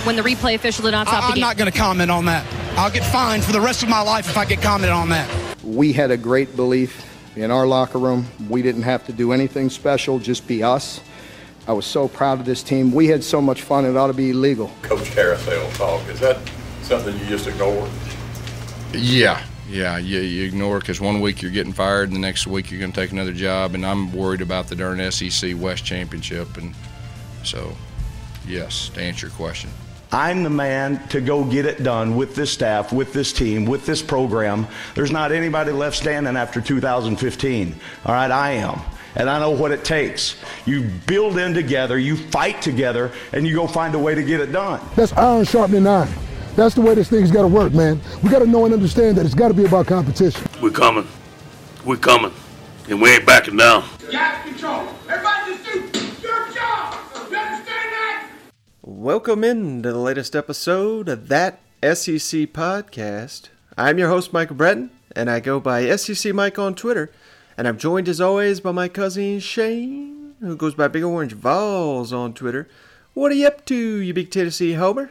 when the replay official did not stop the game? I'm not going to comment on that. I'll get fined for the rest of my life if I get commented on that. We had a great belief in our locker room. We didn't have to do anything special, just be us. I was so proud of this team. We had so much fun, it ought to be illegal. Coach Carousel talk, is that something you just ignore? Yeah, you ignore it because one week you're getting fired and the next week you're going to take another job, and I'm worried about the darn SEC West Championship. And so, yes, to answer your question. I'm the man to go get it done with this staff, with this team, with this program. There's not anybody left standing after 2015. All right, I am. And I know what it takes. You build in together, you fight together, and you go find a way to get it done. That's iron sharpening iron. That's the way this thing's got to work, man. We got to know and understand that it's got to be about competition. We're coming, and we ain't backing down. Gas control. Everybody just do your job. You understand that? Welcome into the latest episode of That SEC Podcast. I'm your host, Michael Breton, and I go by SEC Mike on Twitter. And I'm joined as always by my cousin Shane, who goes by Big Orange Vols on Twitter. What are you up to, you big Tennessee homer?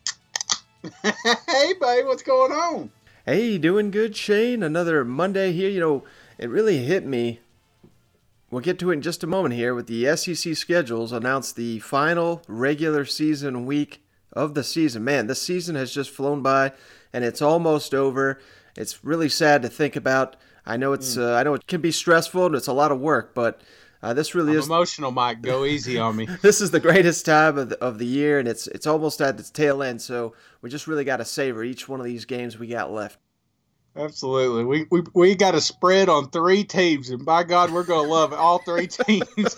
Hey, buddy, what's going on? Hey, doing good, Shane. Another Monday here. You know, it really hit me. We'll get to it in just a moment here with the SEC schedules announced the final regular season week of the season. Man, this season has just flown by, and it's almost over. It's really sad to think about. I know I know it can be stressful and it's a lot of work, but this really is emotional. Mike, go easy on me. This is the greatest time of the year, and it's almost at its tail end. So we just really got to savor each one of these games we got left. Absolutely, we got a spread on 3 teams, and by God, we're gonna love all 3 teams.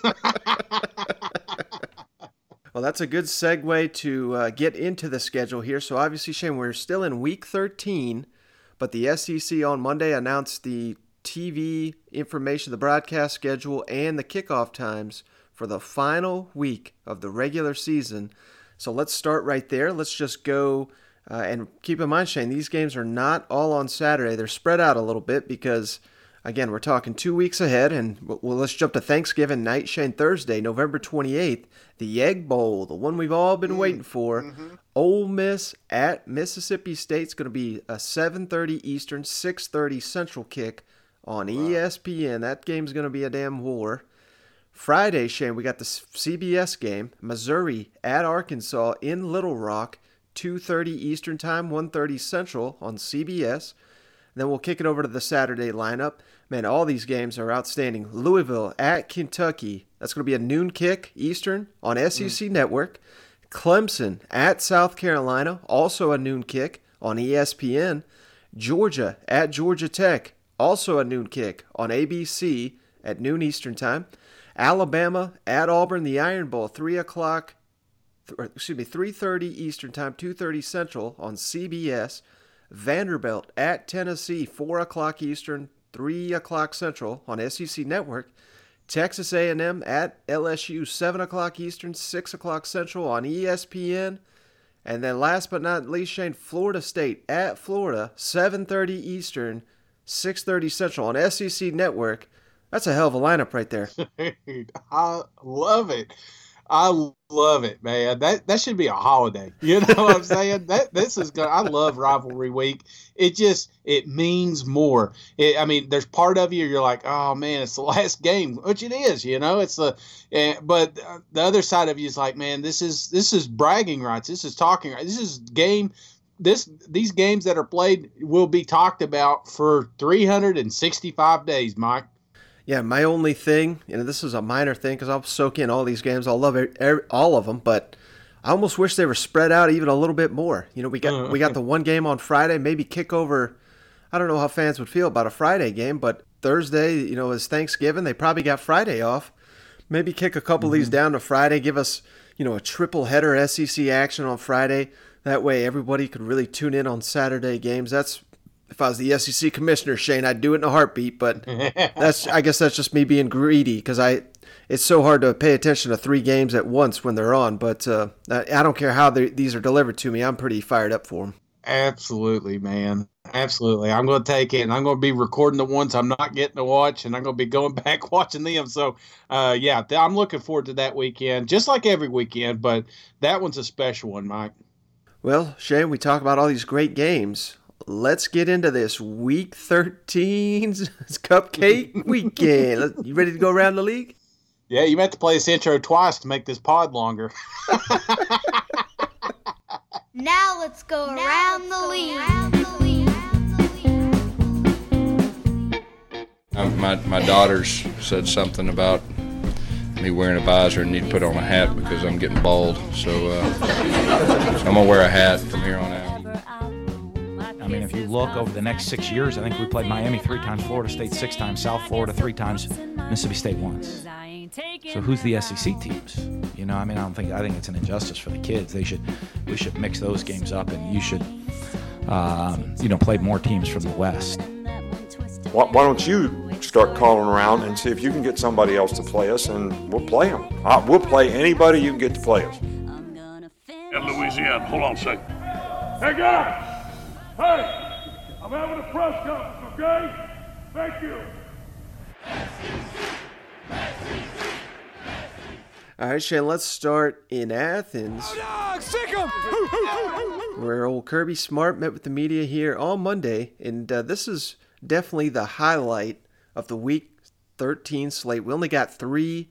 Well, that's a good segue to get into the schedule here. So obviously, Shane, we're still in week 13. But the SEC on Monday announced the TV information, the broadcast schedule, and the kickoff times for the final week of the regular season. So let's start right there. Let's just go and keep in mind, Shane, these games are not all on Saturday. They're spread out a little bit because, again, we're talking 2 weeks ahead. And let's jump to Thanksgiving night, Shane, Thursday, November 28th, the Egg Bowl, the one we've all been waiting for. Mm-hmm. Ole Miss at Mississippi State's going to be a 7:30 Eastern, 6:30 Central kick on ESPN. That game's going to be a damn war. Friday, Shane, we got the CBS game, Missouri at Arkansas in Little Rock, 2:30 Eastern Time, 1:30 Central on CBS. Then we'll kick it over to the Saturday lineup. Man, all these games are outstanding. Louisville at Kentucky. That's going to be a noon kick Eastern on SEC Network. Clemson at South Carolina, also a noon kick on ESPN. Georgia at Georgia Tech, also a noon kick on ABC at noon Eastern Time. Alabama at Auburn, the Iron Bowl, 3:30 Eastern Time, 2:30 Central on CBS. Vanderbilt at Tennessee, 4 o'clock Eastern, 3 o'clock Central on SEC Network. Texas A&M at LSU, 7 o'clock Eastern, 6 o'clock Central on ESPN. And then last but not least, Shane, Florida State at Florida, 7:30 Eastern, 6:30 Central on SEC Network. That's a hell of a lineup right there. I love it. I love it, man. That should be a holiday. You know what I'm saying? This is good. I love rivalry week. It means more. There's part of you're like, oh man, it's the last game, which it is. You know, but the other side of you is like, man, this is bragging rights. This is talking rights. This is game. These games that are played will be talked about for 365 days, Mike. Yeah, my only thing, this is a minor thing because I'll soak in all these games. I'll love all of them, but I almost wish they were spread out even a little bit more. You know, we got the one game on Friday, maybe kick over. I don't know how fans would feel about a Friday game, but Thursday, is Thanksgiving. They probably got Friday off. Maybe kick a couple of these down to Friday, give us, a triple header SEC action on Friday. That way everybody could really tune in on Saturday games. If I was the SEC commissioner, Shane, I'd do it in a heartbeat, but I guess that's just me being greedy because it's so hard to pay attention to 3 games at once when they're on, but I don't care how these are delivered to me. I'm pretty fired up for them. Absolutely, man. Absolutely. I'm going to take it, and I'm going to be recording the ones I'm not getting to watch, and I'm going to be going back watching them. So, I'm looking forward to that weekend, just like every weekend, but that one's a special one, Mike. Well, Shane, we talk about all these great games. Let's get into this Week 13's Cupcake Weekend. You ready to go around the league? Yeah, you meant to play this intro twice to make this pod longer. Now let's go around the league. My daughters said something about me wearing a visor and need to put on a hat because I'm getting bald. So I'm going to wear a hat from here on out. I mean, if you look over the next 6 years, I think we played Miami 3 times, Florida State 6 times, South Florida 3 times, Mississippi State once. So who's the SEC teams? You know, I mean, I think it's an injustice for the kids. We should mix those games up, and you should, play more teams from the West. Why don't you start calling around and see if you can get somebody else to play us, and we'll play them. We'll play anybody you can get to play us. At Louisiana, hold on a second. Hey, guys! Hey! I'm having a press conference, okay? Thank you. All right, Shane, let's start in Athens, where old Kirby Smart met with the media here on Monday, and this is definitely the highlight of the Week 13 slate. We only got 3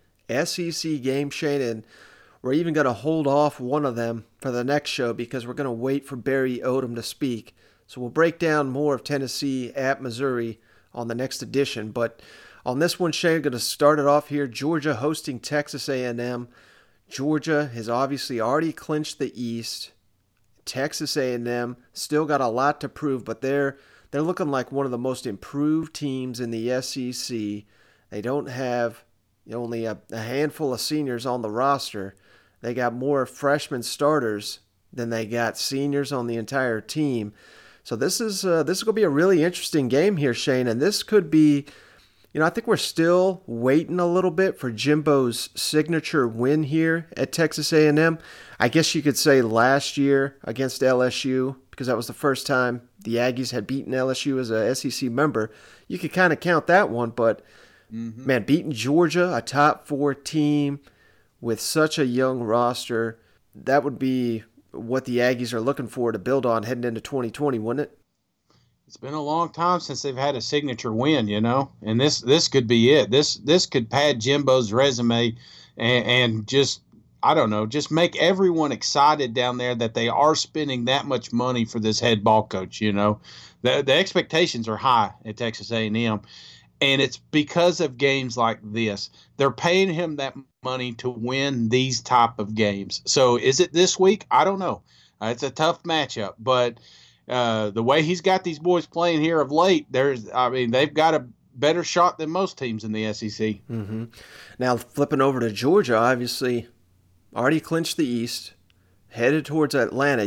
SEC games, Shane, and we're even going to hold off one of them for the next show because we're going to wait for Barry Odom to speak. So we'll break down more of Tennessee at Missouri on the next edition, but on this one, Shane, going to start it off here. Georgia hosting Texas A&M. Georgia has obviously already clinched the East. Texas A&M still got a lot to prove, but they're looking like one of the most improved teams in the SEC. They don't have only a handful of seniors on the roster. They got more freshman starters than they got seniors on the entire team. So this is going to be a really interesting game here, Shane, and this could be. I think we're still waiting a little bit for Jimbo's signature win here at Texas A&M. I guess you could say last year against LSU, because that was the first time the Aggies had beaten LSU as a SEC member. You could kind of count that one, but, man, beating Georgia, a top 4 team with such a young roster, that would be what the Aggies are looking for to build on heading into 2020, wouldn't it? It's been a long time since they've had a signature win, and this could be it. This could pad Jimbo's resume and just, I don't know, just make everyone excited down there that they are spending that much money for this head ball coach. The expectations are high at Texas A&M, and it's because of games like this. They're paying him that money to win these type of games. So is it this week? I don't know. It's a tough matchup, but the way he's got these boys playing here of late, they've got a better shot than most teams in the SEC. Mm-hmm. Now, flipping over to Georgia, obviously already clinched the East, headed towards Atlanta.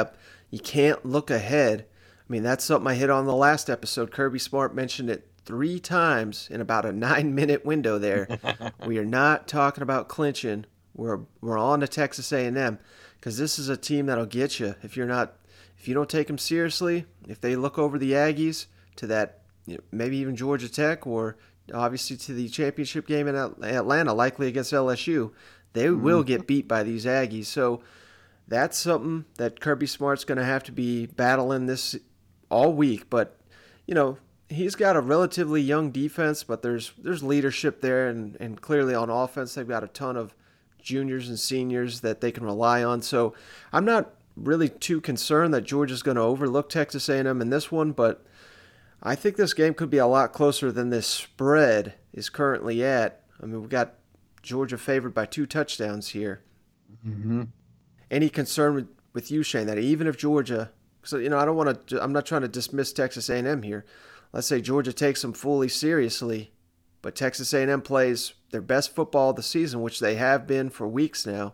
You can't look ahead. I mean, that's something I hit on the last episode. Kirby Smart mentioned it 3 times in about a 9-minute window there. We are not talking about clinching. We're on to Texas A&M because this is a team that'll get you if you don't take them seriously. If they look over the Aggies to that, maybe even Georgia Tech, or obviously to the championship game in Atlanta, likely against LSU, they will get beat by these Aggies. So that's something that Kirby Smart's going to have to be battling this all week. But, he's got a relatively young defense, but there's leadership there, and clearly on offense they've got a ton of juniors and seniors that they can rely on. So I'm not really too concerned that Georgia's going to overlook Texas A&M in this one, but I think this game could be a lot closer than this spread is currently at. I mean, we've got Georgia favored by 2 touchdowns here. Mm-hmm. Any concern with you, Shane, that even if Georgia, so I'm not trying to dismiss Texas A&M here. Let's say Georgia takes them fully seriously, but Texas A&M plays their best football of the season, which they have been for weeks now.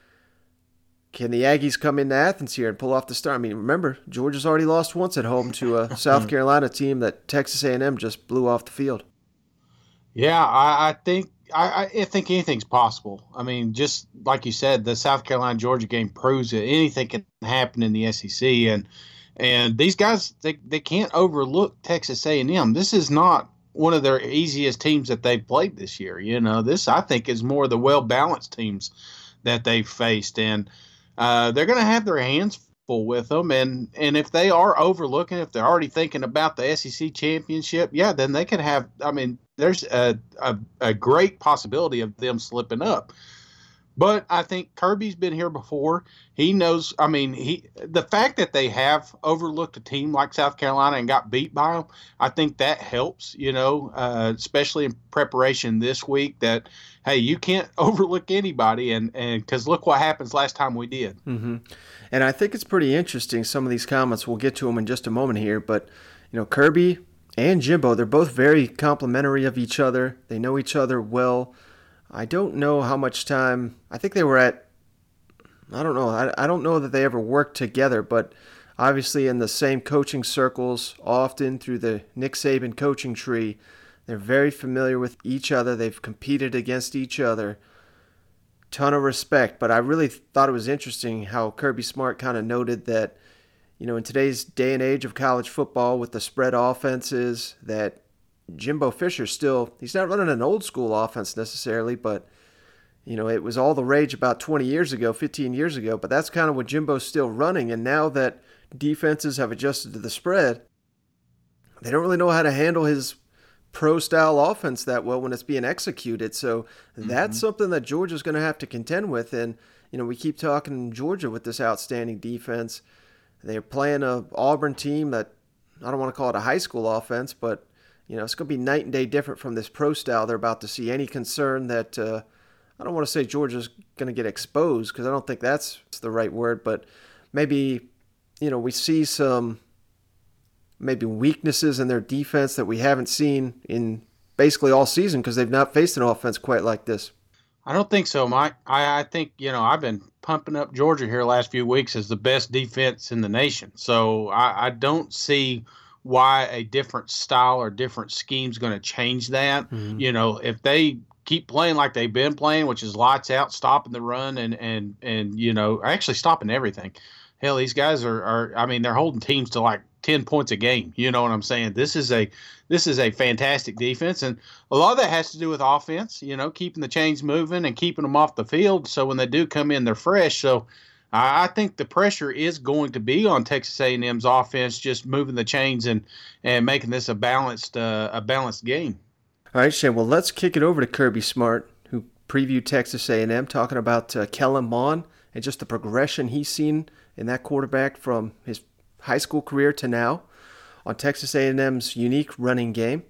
Can the Aggies come into Athens here and pull off the start? I mean, remember, Georgia's already lost once at home to a South Carolina team that Texas A&M just blew off the field. Yeah, I think anything's possible. I mean, just like you said, the South Carolina-Georgia game proves that anything can happen in the SEC. And these guys, they can't overlook Texas A&M. This is not one of their easiest teams that they've played this year. This, I think, is more of the well-balanced teams that they've faced. And they're going to have their hands comfortable with them. And if they are overlooking, if they're already thinking about the SEC championship, yeah, then they could have, I mean, there's a great possibility of them slipping up. But I think Kirby's been here before. He knows, I mean, the fact that they have overlooked a team like South Carolina and got beat by them, I think that helps, especially in preparation this week, that, hey, you can't overlook anybody. And because look what happens last time we did. Mm-hmm. And I think it's pretty interesting, some of these comments. We'll get to them in just a moment here. But, Kirby and Jimbo, they're both very complimentary of each other. They know each other well. I don't know how much time. I think they were at, I don't know. I don't know that they ever worked together, but obviously in the same coaching circles, often through the Nick Saban coaching tree, they're very familiar with each other. They've competed against each other. Ton of respect, but I really thought it was interesting how Kirby Smart kind of noted that, in today's day and age of college football with the spread offenses, that Jimbo Fisher he's not running an old school offense necessarily, but, it was all the rage about 20 years ago, 15 years ago, but that's kind of what Jimbo's still running. And now that defenses have adjusted to the spread, they don't really know how to handle his pro-style offense that well when it's being executed. So that's something that Georgia's going to have to contend with. And, we keep talking Georgia with this outstanding defense. They're playing a Auburn team that, I don't want to call it a high school offense, but it's going to be night and day different from this pro style they're about to see. Any concern that, I don't want to say Georgia's going to get exposed, because I don't think that's the right word, but maybe, we see some maybe weaknesses in their defense that we haven't seen in basically all season, because they've not faced an offense quite like this. I don't think so, Mike. I think, I've been pumping up Georgia here the last few weeks as the best defense in the nation. So I don't see why a different style or different scheme is going to change that. Mm-hmm. If they keep playing like they've been playing, which is lights out, stopping the run and actually stopping everything. Hell, these guys are they're holding teams to like 10 points a game. You know what I'm saying? This is a fantastic defense, and a lot of that has to do with offense, keeping the chains moving and keeping them off the field. So when they do come in, they're fresh. So I think the pressure is going to be on Texas A&M's offense, just moving the chains and making this a balanced game. All right, Shane. Well, let's kick it over to Kirby Smart, who previewed Texas A&M, talking about Kellen Mond and just the progression he's seen in that quarterback from his high school career to now, on Texas A&M's unique running game,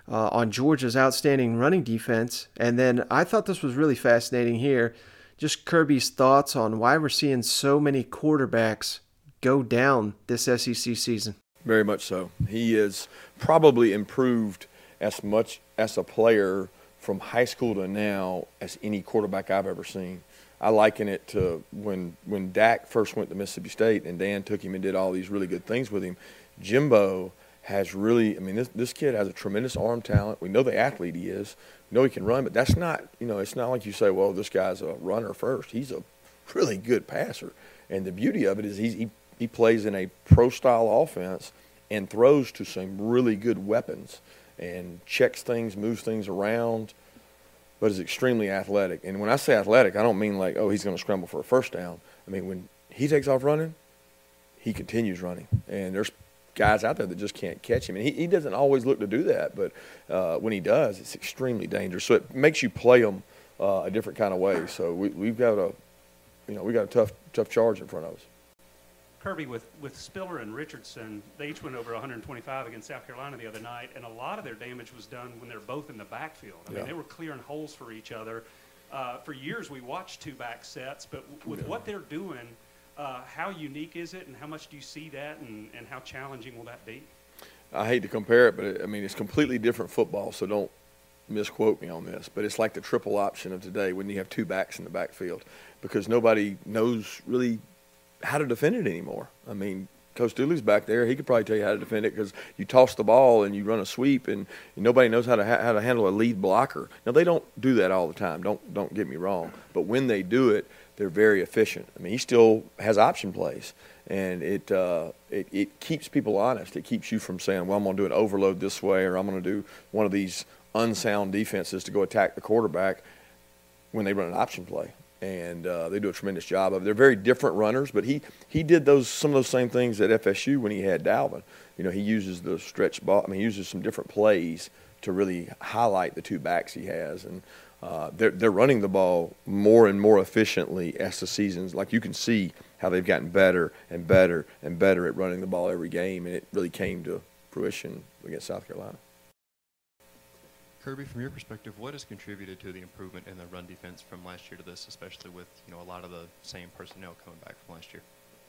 on Georgia's outstanding running defense, and then I thought this was really fascinating here. Just Kirby's thoughts on why we're seeing so many quarterbacks go down this SEC season. Very much so. He is probably improved as much as a player from high school to now as any quarterback I've ever seen. I liken it to when Dak first went to Mississippi State and Dan took him and did all these really good things with him. Jimbo has really, this kid has a tremendous arm talent. We know the athlete he is. We know he can run, but that's not, it's not like you say, well, this guy's a runner first. He's a really good passer. And the beauty of it is he plays in a pro-style offense and throws to some really good weapons and checks things, moves things around, but is extremely athletic. And when I say athletic, I don't mean like, oh, he's going to scramble for a first down. When he takes off running, he continues running. And there's guys out there that just can't catch him. And he doesn't always look to do that, but when he does, it's extremely dangerous. So it makes you play him a different kind of way. So we've got a tough charge in front of us. Kirby, with Spiller and Richardson, they each went over 125 against South Carolina the other night, and a lot of their damage was done when they're both in the backfield. They were clearing holes for each other. For years, we watched two-back sets, but with what they're doing, how unique is it, and how much do you see that, and how challenging will that be? I hate to compare it, but it's completely different football, so don't misquote me on this. But it's like the triple option of today when you have two backs in the backfield, because nobody knows really how to defend it anymore. Coach Dooley's back there. He could probably tell you how to defend it, because you toss the ball and you run a sweep, and nobody knows how to handle a lead blocker. Now, they don't do that all the time. Don't get me wrong. But when they do it, they're very efficient. He still has option plays, and it keeps people honest. It keeps you from saying, well, I'm going to do an overload this way, or I'm going to do one of these unsound defenses to go attack the quarterback when they run an option play. and they do a tremendous job of it. They're very different runners, but he did some of those same things at FSU when he had Dalvin. You know, he uses the stretch ball. I mean, he uses some different plays to really highlight the two backs he has, and they're running the ball more and more efficiently as the seasons. Like, you can see how they've gotten better and better and better at running the ball every game, and it really came to fruition against South Carolina. Kirby, from your perspective, what has contributed to the improvement in the run defense from last year to this, especially with, you know, a lot of the same personnel coming back from last year?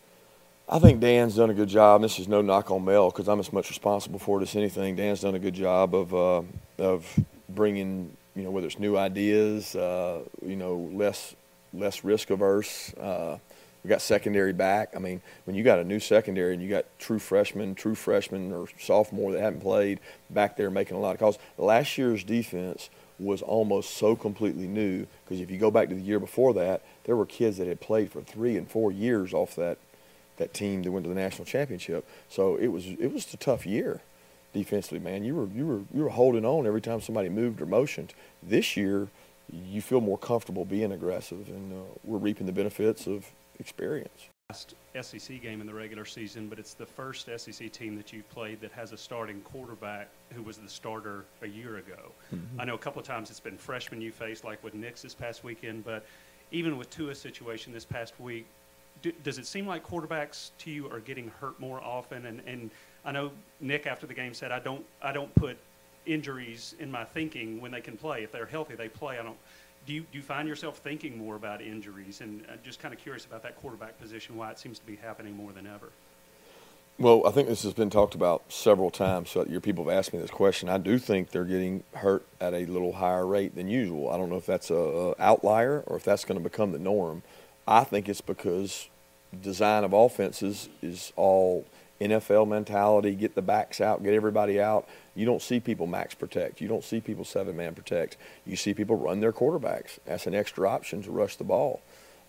I think Dan's done a good job. This is no knock on Mel because I'm as much responsible for it as anything. Dan's done a good job of bringing, you know, whether it's new ideas, you know, less risk averse. We got secondary back. I mean, when you got a new secondary and you got true freshmen or sophomore that haven't played back there making a lot of calls. Last year's defense was almost so completely new because if you go back to the year before that, there were kids that had played for 3 and 4 years off that team that went to the national championship. So it was a tough year defensively, man. You were holding on every time somebody moved or motioned. This year, you feel more comfortable being aggressive, and we're reaping the benefits of experience. Last SEC game in the regular season, but it's the first SEC team that you've played that has a starting quarterback who was the starter a year ago. Mm-hmm. I know a couple of times it's been freshmen you faced, like with Nix this past weekend, but even with Tua's situation this past week, does it seem like quarterbacks to you are getting hurt more often? And I know Nick after the game said, I don't put injuries in my thinking when they can play. If they're healthy, they play. Do you find yourself thinking more about injuries? And I'm just kind of curious about that quarterback position, why it seems to be happening more than ever. Well, I think this has been talked about several times. So your people have asked me this question. I do think they're getting hurt at a little higher rate than usual. I don't know if that's a outlier or if that's going to become the norm. I think it's because design of offenses is all NFL mentality, get the backs out, get everybody out. You don't see people max protect. You don't see people 7-man protect. You see people run their quarterbacks. That's an extra option to rush the ball.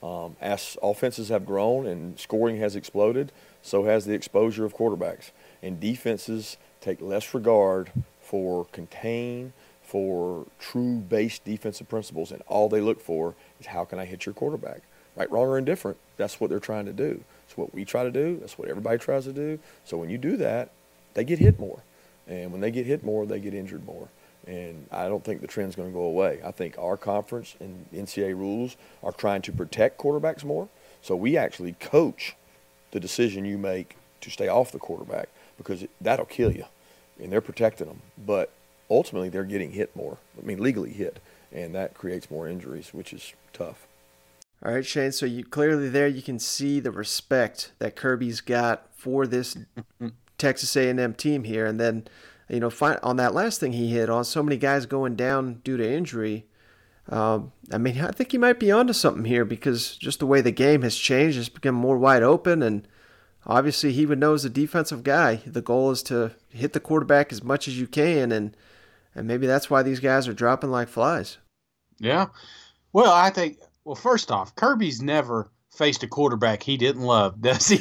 As offenses have grown and scoring has exploded, so has the exposure of quarterbacks. And defenses take less regard for contain, for true base defensive principles, and all they look for is how can I hit your quarterback. Right, wrong, or indifferent, that's what they're trying to do. It's what we try to do. That's what everybody tries to do. So when you do that, they get hit more. And when they get hit more, they get injured more. And I don't think the trend's going to go away. I think our conference and NCAA rules are trying to protect quarterbacks more. So we actually coach the decision you make to stay off the quarterback because that'll kill you. And they're protecting them. But ultimately, they're getting hit more. I mean, legally hit. And that creates more injuries, which is tough. All right, Shane, so you clearly there you can see the respect that Kirby's got for this Texas A&M team here. And then, you know, on that last thing he hit on, so many guys going down due to injury, I mean, I think he might be onto something here because just the way the game has changed, it's become more wide open, and obviously he would know as a defensive guy, the goal is to hit the quarterback as much as you can, and maybe that's why these guys are dropping like flies. Yeah. Well, I think... Well, first off, Kirby's never faced a quarterback he didn't love, does he?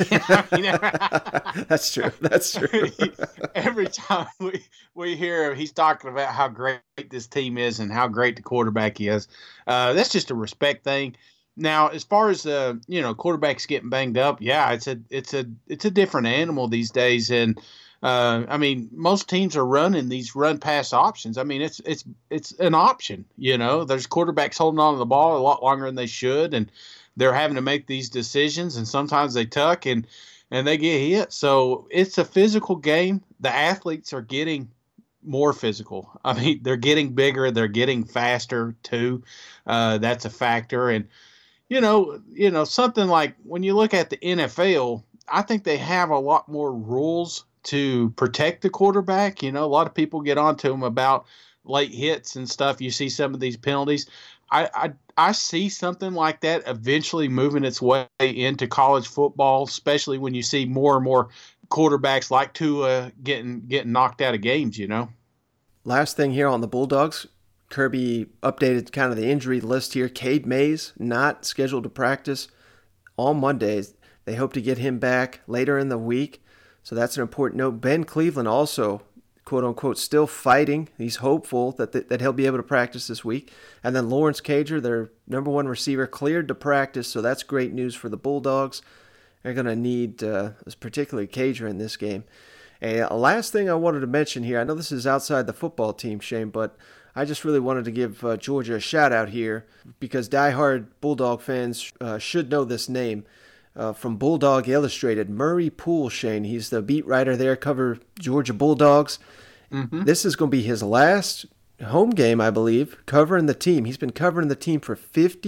That's true. That's true. Every time we hear him, he's talking about how great this team is and how great the quarterback is. That's just a respect thing. Now, as far as quarterbacks getting banged up, yeah, it's a different animal these days, and I mean, most teams are running these run-pass options. I mean, it's an option, you know. There's quarterbacks holding on to the ball a lot longer than they should, and they're having to make these decisions, and sometimes they tuck and they get hit. So it's a physical game. The athletes are getting more physical. I mean, they're getting bigger. They're getting faster, too. That's a factor. And, you know, something like when you look at the NFL, I think they have a lot more rules to protect the quarterback. You know, a lot of people get onto him about late hits and stuff. You see some of these penalties. I see something like that eventually moving its way into college football, especially when you see more and more quarterbacks like Tua getting knocked out of games, you know. Last thing here on the Bulldogs, Kirby updated kind of the injury list here. Cade Mays not scheduled to practice on Mondays. They hope to get him back later in the week. So that's an important note. Ben Cleveland also quote-unquote still fighting. He's hopeful that he'll be able to practice this week. And then Lawrence Cager, their number one receiver, cleared to practice, so that's great news for the Bulldogs. They're going to need particularly Cager in this game. A last thing I wanted to mention here, I know this is outside the football team, Shane, but I just really wanted to give Georgia a shout-out here because diehard Bulldog fans should know this name. From Bulldog Illustrated, Murray Poole, Shane. He's the beat writer there, cover Georgia Bulldogs. Mm-hmm. This is going to be his last home game, I believe, covering the team. He's been covering the team for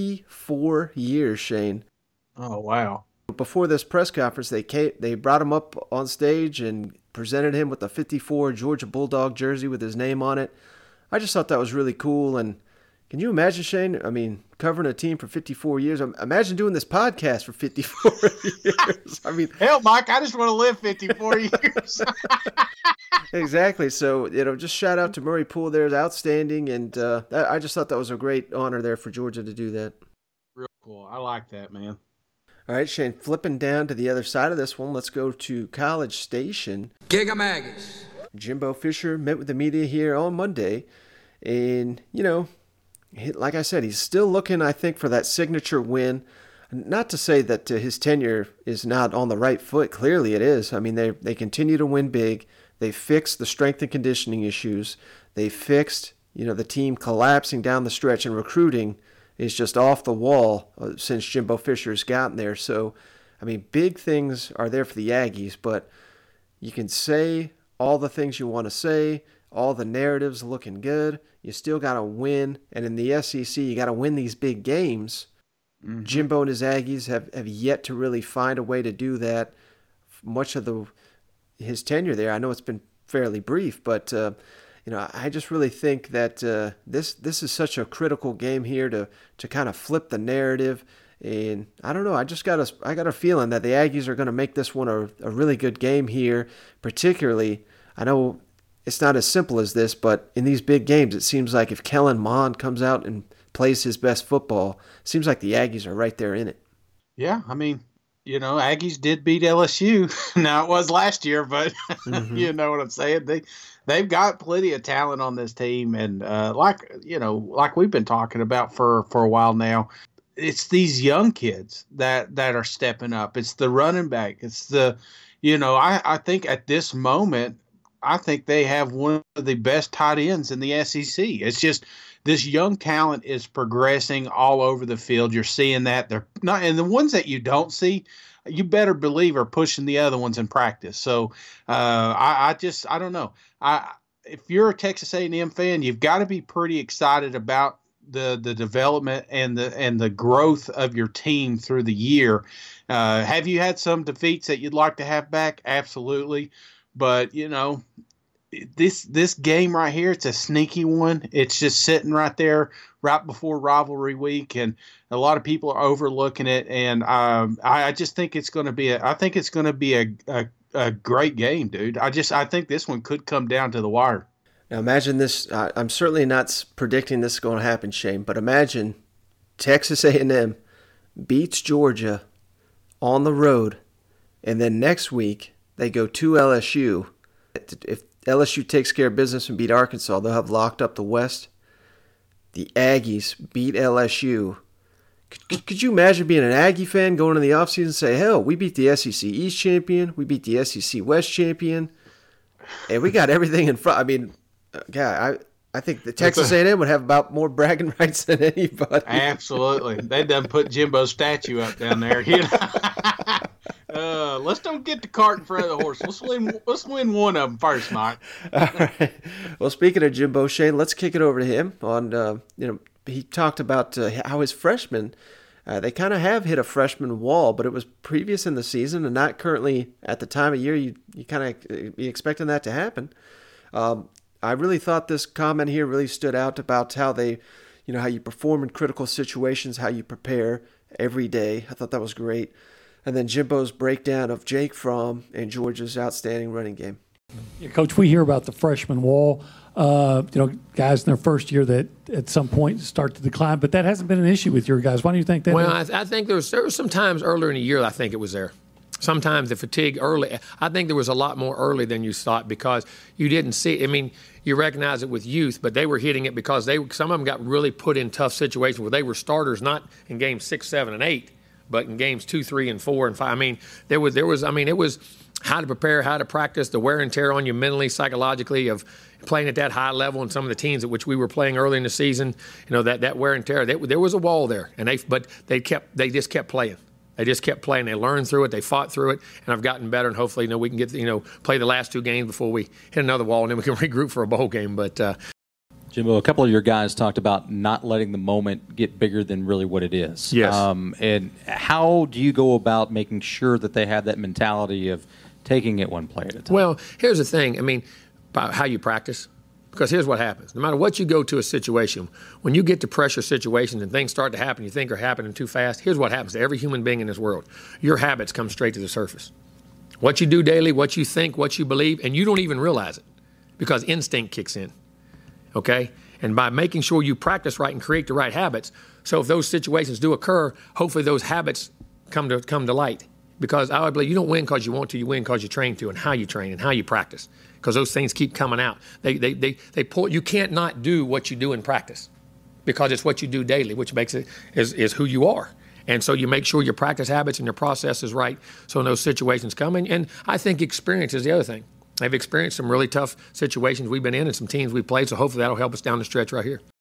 54 years, Shane. Oh, wow. Before this press conference, they brought him up on stage and presented him with a 54 Georgia Bulldog jersey with his name on it. I just thought that was really cool. And can you imagine, Shane? I mean, covering a team for 54 years. Imagine doing this podcast for 54 years. I mean, hell, Mike, I just want to live 54 years. Exactly. So, just shout out to Murray Poole there. Outstanding. And I just thought that was a great honor there for Georgia to do that. Real cool. I like that, man. All right, Shane, flipping down to the other side of this one, let's go to College Station. Giga Maggies. Jimbo Fisher met with the media here on Monday. And, like I said, he's still looking, I think, for that signature win. Not to say that his tenure is not on the right foot. Clearly it is. I mean, they continue to win big. They fixed the strength and conditioning issues. They fixed, the team collapsing down the stretch, and recruiting is just off the wall since Jimbo Fisher's gotten there. So, I mean, big things are there for the Aggies, but you can say all the things you want to say. All the narratives looking good. You still got to win. And in the SEC, you got to win these big games. Mm-hmm. Jimbo and his Aggies have yet to really find a way to do that. Much of his tenure there, I know it's been fairly brief, but I just really think that this is such a critical game here to kind of flip the narrative. And I don't know, I got a feeling that the Aggies are going to make this one a really good game here. Particularly, I know it's not as simple as this, but in these big games, it seems like if Kellen Mond comes out and plays his best football, it seems like the Aggies are right there in it. Yeah, I mean, Aggies did beat LSU. Now, it was last year, but mm-hmm. You know what I'm saying? They've got plenty of talent on this team, and like we've been talking about for a while now, it's these young kids that are stepping up. It's the running back. It's the, I think at this moment, I think they have one of the best tight ends in the SEC. It's just this young talent is progressing all over the field. You're seeing that. They're not, and the ones that you don't see, you better believe are pushing the other ones in practice. So I don't know. If you're a Texas A&M fan, you've got to be pretty excited about the development and the growth of your team through the year. Have you had some defeats that you'd like to have back? Absolutely. But, this game right here, it's a sneaky one. It's just sitting right there right before rivalry week, and a lot of people are overlooking it. And I just think it's going to be a great game, dude. I think this one could come down to the wire. Now imagine this. I'm certainly not predicting this is going to happen, Shane, but imagine Texas A&M beats Georgia on the road, and then next week they go to LSU. If LSU takes care of business and beat Arkansas, they'll have locked up the West. The Aggies beat LSU. Could you imagine being an Aggie fan going into the offseason and say, hell, we beat the SEC East champion, we beat the SEC West champion, and we got everything in front. I mean, I think the Texas A&M would have about more bragging rights than anybody. Absolutely. They done put Jimbo's statue up down there. Let's don't get the cart in front of the horse. Let's win one of them first, Mike. All right. Well, speaking of Jimbo, Shane, let's kick it over to him. He talked about how his freshmen, they kind of have hit a freshman wall, but it was previous in the season and not currently at the time of year you kind of be expecting that to happen. I really thought this comment here really stood out about how they, how you perform in critical situations, how you prepare every day. I thought that was great. And then Jimbo's breakdown of Jake Fromm and Georgia's outstanding running game. Yeah, Coach, we hear about the freshman wall, guys in their first year that at some point start to decline, but that hasn't been an issue with your guys. Why do you think that? Well, I think there was some times earlier in the year I think it was there. sometimes the fatigue early, I think there was a lot more early than you thought because you didn't see, I mean, you recognize it with youth, but they were hitting it because some of them got really put in tough situations where they were starters, not in games 6, 7, and 8, but in games 2, 3, and 4, and 5. I mean, it was how to prepare, how to practice, the wear and tear on you mentally, psychologically of playing at that high level and some of the teams at which we were playing early in the season, that wear and tear. There was a wall there, but they just kept playing. They just kept playing. They learned through it. They fought through it, and I've gotten better. And hopefully, we can get play the last 2 games before we hit another wall, and then we can regroup for a bowl game. But Jimbo, a couple of your guys talked about not letting the moment get bigger than really what it is. Yes. And how do you go about making sure that they have that mentality of taking it one play at a time? Well, here's the thing. I mean, about how you practice. Because here's what happens. No matter what you go to a situation, when you get to pressure situations and things start to happen you think are happening too fast, here's what happens to every human being in this world. Your habits come straight to the surface. What you do daily, what you think, what you believe, and you don't even realize it because instinct kicks in, okay? And by making sure you practice right and create the right habits, so if those situations do occur, hopefully those habits come to light. Because I would believe you don't win because you want to, you win because you train to, and how you train and how you practice. Because those things keep coming out. They pull. You can't not do what you do in practice, because it's what you do daily, which makes it is who you are. And so you make sure your practice habits and your process is right. So when those situations come, and I think experience is the other thing. They've experienced some really tough situations we've been in and some teams we've played. So hopefully that'll help us down the stretch right here.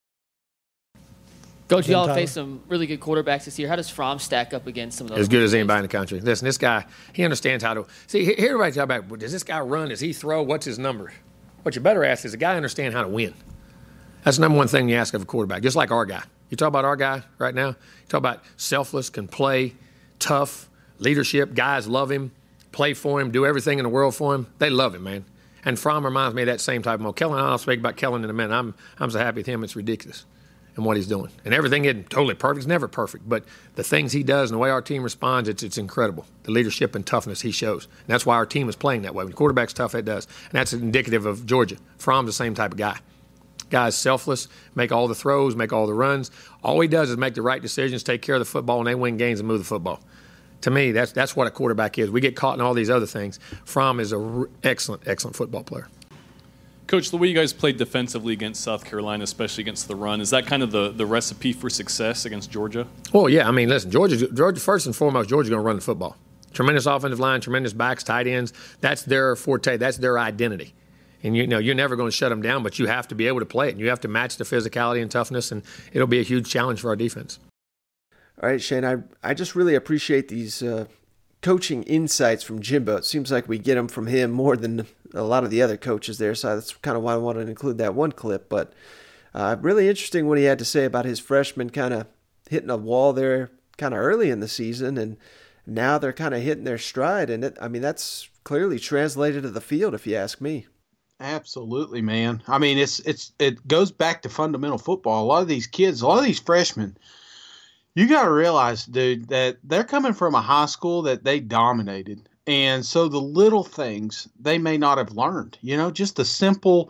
Coach, y'all have faced some really good quarterbacks this year. How does Fromm stack up against some of those? As good as anybody in the country. Listen, this guy, he understands how to – see, everybody talk about, does this guy run? Does he throw? What's his number? What you better ask is, the guy understand how to win. That's the number one thing you ask of a quarterback, just like our guy. You talk about our guy right now, you talk about selfless, can play, tough, leadership. Guys love him, play for him, do everything in the world for him. They love him, man. And Fromm reminds me of that same type of mode. Kellen, I'll speak about Kellen in a minute. I'm so happy with him, it's ridiculous. And what he's doing. And everything isn't totally perfect. It's never perfect. But the things he does and the way our team responds, it's incredible. The leadership and toughness he shows. And that's why our team is playing that way. When the quarterback's tough, it does. And that's indicative of Georgia. Fromm's the same type of guy. Guy's selfless, make all the throws, make all the runs. All he does is make the right decisions, take care of the football, and they win games and move the football. To me, that's what a quarterback is. We get caught in all these other things. Fromm is an excellent, excellent football player. Coach, the way you guys played defensively against South Carolina, especially against the run, is that kind of the recipe for success against Georgia? Well, yeah. I mean, listen, Georgia first and foremost, Georgia's going to run the football. Tremendous offensive line, tremendous backs, tight ends. That's their forte. That's their identity. And, you're never going to shut them down, but you have to be able to play it. And you have to match the physicality and toughness, and it'll be a huge challenge for our defense. All right, Shane, I just really appreciate these coaching insights from Jimbo. It seems like we get them from him more than a lot of the other coaches there, so that's kind of why I wanted to include that one clip. But really interesting what he had to say about his freshmen kind of hitting a wall there kind of early in the season, and now they're kind of hitting their stride. And that's clearly translated to the field, if you ask me. Absolutely, man. I mean, it goes back to fundamental football. A lot of these kids, a lot of these freshmen, you got to realize, dude, that they're coming from a high school that they dominated. And so the little things they may not have learned, just the simple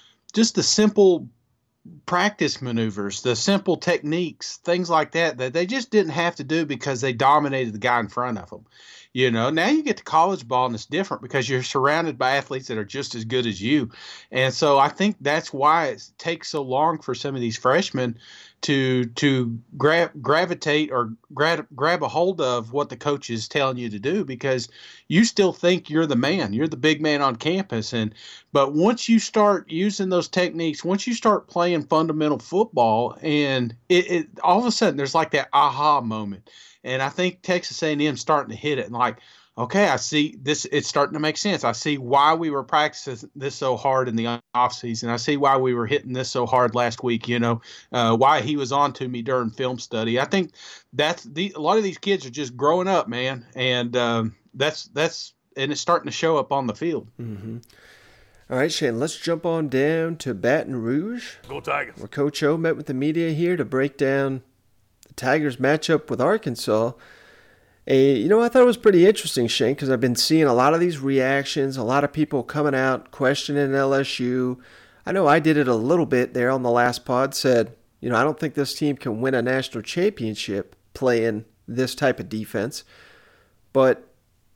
practice maneuvers, the simple techniques, things like that they just didn't have to do because they dominated the guy in front of them. Now you get to college ball and it's different because you're surrounded by athletes that are just as good as you. And so I think that's why it takes so long for some of these freshmen to gravitate or grab a hold of what the coach is telling you to do, because you still think you're the man, you're the big man on campus. But once you start using those techniques, once you start playing fundamental football, and it all of a sudden there's like that aha moment. And I think Texas A&M starting to hit it and like, okay, I see this. It's starting to make sense. I see why we were practicing this so hard in the offseason. I see why we were hitting this so hard last week, why he was on to me during film study. I think a lot of these kids are just growing up, man. And and it's starting to show up on the field. Mm-hmm. All right, Shane, let's jump on down to Baton Rouge. Go Tigers. Where Coach O met with the media here to break down the Tigers matchup with Arkansas. I thought it was pretty interesting, Shane, because I've been seeing a lot of these reactions, a lot of people coming out questioning LSU. I know I did it a little bit there on the last pod, said, I don't think this team can win a national championship playing this type of defense. But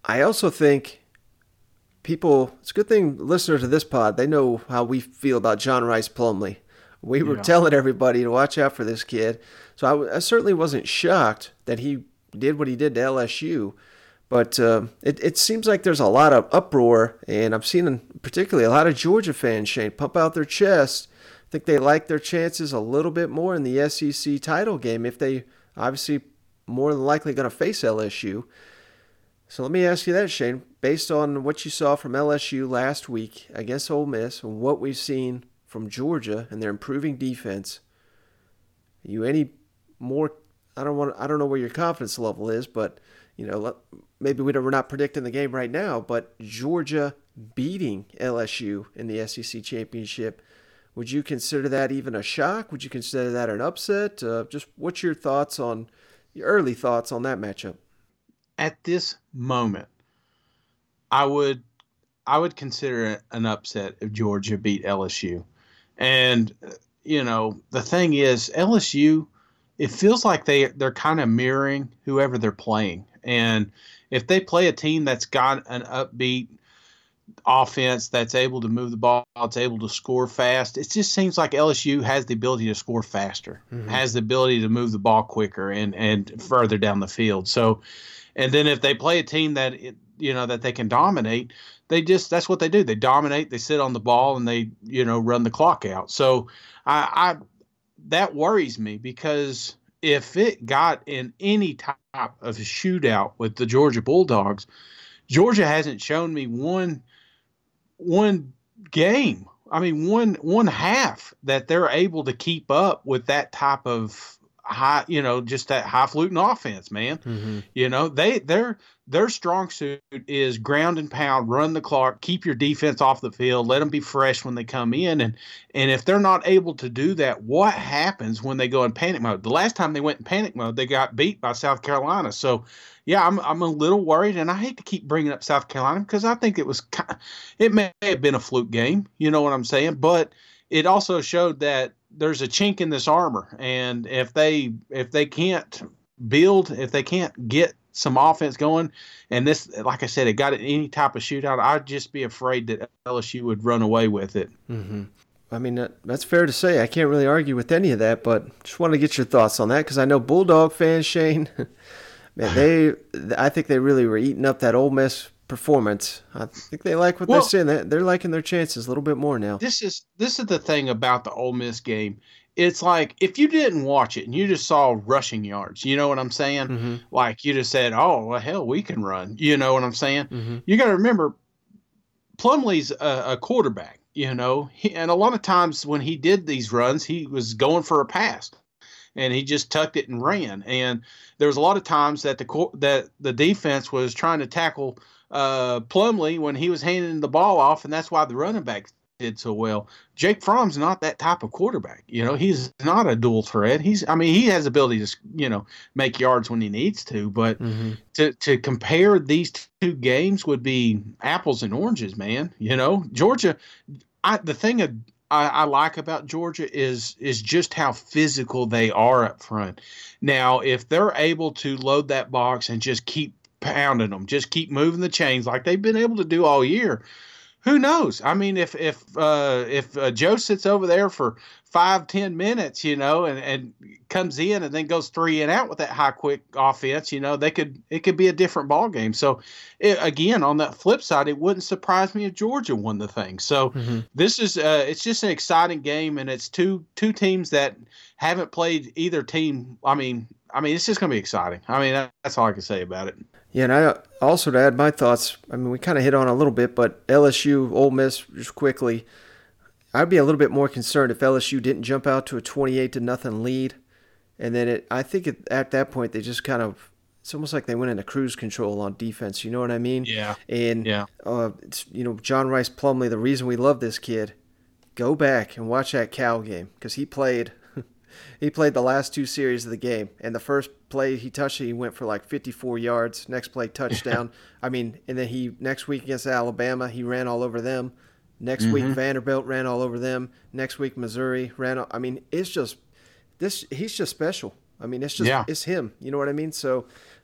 I also think it's a good thing listeners to this pod, they know how we feel about John Rice Plumlee. We were telling everybody to watch out for this kid. So I certainly wasn't shocked that he did what he did to LSU. But it seems like there's a lot of uproar, and I've seen particularly a lot of Georgia fans, Shane, pump out their chest. I think they like their chances a little bit more in the SEC title game if they obviously more than likely going to face LSU. So let me ask you that, Shane. Based on what you saw from LSU last week against Ole Miss and what we've seen from Georgia and their improving defense, are you any more? I don't know where your confidence level is, but maybe we're not predicting the game right now. But Georgia beating LSU in the SEC championship, would you consider that even a shock? Would you consider that an upset? Just what's your early thoughts on that matchup? At this moment, I would consider it an upset if Georgia beat LSU. And, the thing is, LSU, it feels like they're kind of mirroring whoever they're playing. And if they play a team that's got an upbeat offense, that's able to move the ball, it's able to score fast, it just seems like LSU has the ability to score faster, has the ability to move the ball quicker and further down the field. So, and then if they play a team that that they can dominate, that's what they do. They dominate, they sit on the ball, and they run the clock out. So I that worries me, because if it got in any type of a shootout with the Georgia Bulldogs, Georgia hasn't shown me one game. I mean, one half that they're able to keep up with that type of high, just that highfalutin offense, man. Their strong suit is ground and pound, run the clock, keep your defense off the field, let them be fresh when they come in. And if they're not able to do that, what happens when they go in panic mode? The last time they went in panic mode, they got beat by South Carolina. So, yeah, I'm a little worried, and I hate to keep bringing up South Carolina because I think it may have been a fluke game, you know what I'm saying? But it also showed that there's a chink in this armor, and if they can't get some offense going, and this, like I said, it got any type of shootout, I'd just be afraid that LSU would run away with it. Mm-hmm. I mean, that's fair to say. I can't really argue with any of that, but just want to get your thoughts on that, because I know Bulldog fans, Shane, man, I think they really were eating up that Ole Miss performance. I think they like what they're seeing. They're liking their chances a little bit more now. This is the thing about the Ole Miss game. It's like, if you didn't watch it and you just saw rushing yards, you know what I'm saying? Mm-hmm. Like, you just said, oh, well, hell, we can run. You know what I'm saying? Mm-hmm. You got to remember, Plumlee's a quarterback, and a lot of times when he did these runs, he was going for a pass, and he just tucked it and ran. And there was a lot of times that the defense was trying to tackle Plumlee when he was handing the ball off, and that's why the running back did so well. Jake Fromm's not that type of quarterback. He's not a dual threat. He has the ability to, make yards when he needs to, but to compare these two games would be apples and oranges, man. Georgia, the thing I like about Georgia is just how physical they are up front. Now, if they're able to load that box and just keep pounding them, just keep moving the chains like they've been able to do all year, who knows? I mean, if Joe sits over there for 5-10 minutes, and comes in and then goes 3 and out with that high quick offense, it could be a different ball game. So, again, on that flip side, it wouldn't surprise me if Georgia won the thing. So this is it's just an exciting game, and it's two teams that haven't played either team. I mean, it's just going to be exciting. I mean, that's all I can say about it. Yeah, and I also, to add my thoughts, I mean, we kind of hit on a little bit, but LSU, Ole Miss, just quickly, I'd be a little bit more concerned if LSU didn't jump out to a 28-0 lead, and then I think at that point they just it's almost like they went into cruise control on defense. You know what I mean? Yeah. And John Rice Plumlee, the reason we love this kid, go back and watch that Cal game, because he played the last 2 series of the game, and the first play he touched it, he went for like 54 yards. Next play, touchdown. And then next week against Alabama, he ran all over them. Next week, Vanderbilt ran all over them. Next week, Missouri ran. It's just this. He's just special. I mean, it's just it's him. You know what I mean? So,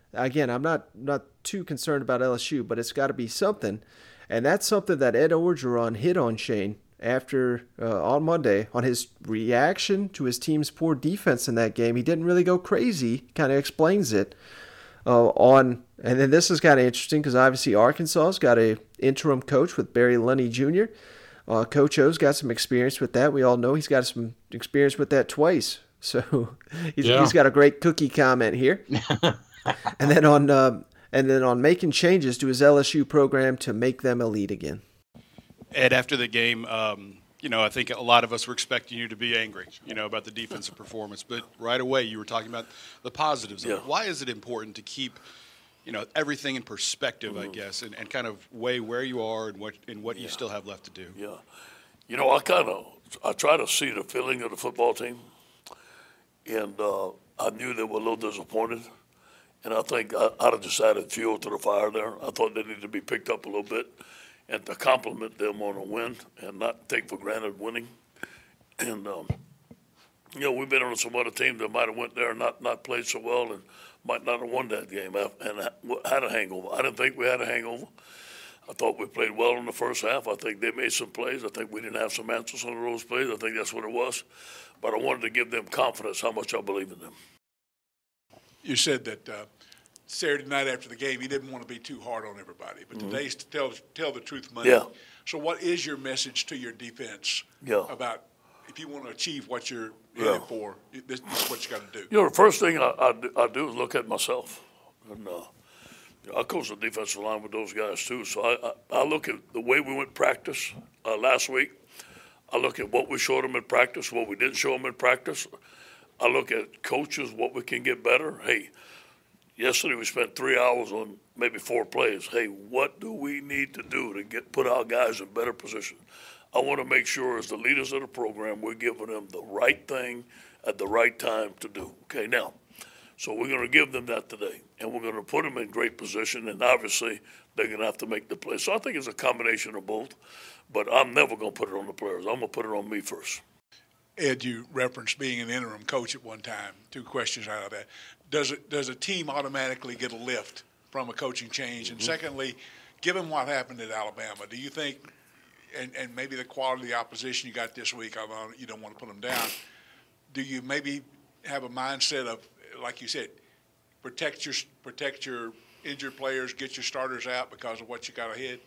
again, I'm not too concerned about LSU, but it's got to be something. And that's something that Ed Orgeron hit on, Shane, after on Monday on his reaction to his team's poor defense in that game. He didn't really go crazy, kind of explains it. And then this is kind of interesting because obviously Arkansas's got a interim coach with Barry Lunney Jr. Coach O's got some experience with that. We all know he's got some experience with that twice. So he's got a great cookie comment here. And then on making changes to his LSU program to make them elite again. Ed, after the game, I think a lot of us were expecting you to be angry, about the defensive performance. But right away, you were talking about the positives. Yeah. Why is it important to keep, everything in perspective, I guess, and kind of weigh where you are and what you still have left to do? Yeah. I try to see the feeling of the football team. And I knew they were a little disappointed. And I think I'd have just added fuel to the fire there. I thought they needed to be picked up a little bit and to compliment them on a win and not take for granted winning. And, we've been on some other teams that might have went there and not played so well and might not have won that game and had a hangover. I didn't think we had a hangover. I thought we played well in the first half. I think they made some plays. I think we didn't have some answers on those plays. I think that's what it was. But I wanted to give them confidence how much I believe in them. You said that Saturday night after the game, you didn't want to be too hard on everybody, but today's to tell the truth Monday. Yeah. So what is your message to your defense about if you want to achieve what you're headed for, this is what you got to do? The first thing I do is look at myself. And I coach the defensive line with those guys too, so I look at the way we went practice last week. I look at what we showed them in practice, what we didn't show them in practice. I look at coaches, what we can get better. Hey, yesterday we spent 3 hours on maybe 4 plays. Hey, what do we need to do to put our guys in better position? I want to make sure as the leaders of the program, we're giving them the right thing at the right time to do. Okay, now, so we're going to give them that today, and we're going to put them in great position, and obviously they're going to have to make the play. So I think it's a combination of both, but I'm never going to put it on the players. I'm going to put it on me first. Ed, you referenced being an interim coach at one time. 2 questions out of that. Does a team automatically get a lift from a coaching change? And secondly, given what happened at Alabama, do you think, and maybe the quality of the opposition you got this week, although you don't want to put them down, do you maybe have a mindset of, like you said, protect your injured players, get your starters out because of what you got ahead?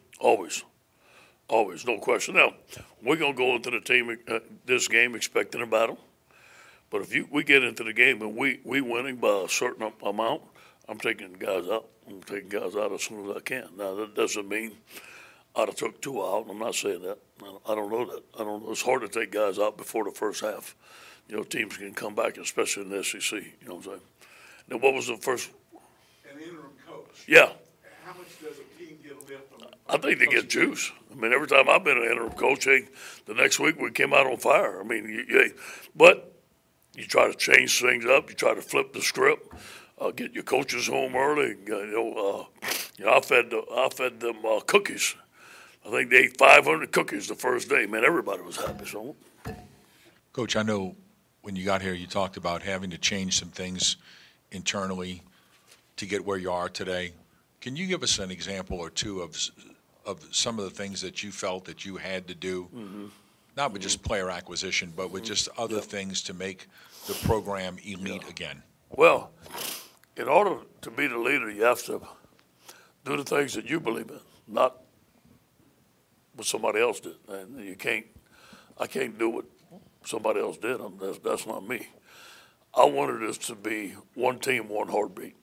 Always, no question. Now, we're going to go into the team this game expecting a battle. But if we get into the game and we winning by a certain amount, I'm taking guys out. I'm taking guys out as soon as I can. Now, that doesn't mean I'd have took 2 out. I'm not saying that. I don't know that. I don't know. It's hard to take guys out before the first half. Teams can come back, especially in the SEC. You know what I'm saying? Now, what was the first? An interim coach. Yeah. How much does a team get a lift from I think they get juice. I mean, every time I've been an interim coach, the next week we came out on fire. I mean, but you try to change things up. You try to flip the script. Get your coaches home early. I fed them cookies. I think they ate 500 cookies the first day. Man, everybody was happy. So, Coach, I know when you got here, you talked about having to change some things internally to get where you are today. Can you give us an example or two of some of the things that you felt that you had to do, not with just player acquisition, but with just other things to make the program elite again? Well, in order to be the leader, you have to do the things that you believe in, not what somebody else did. And I can't do what somebody else did. That's not me. I wanted this to be one team, one heartbeat.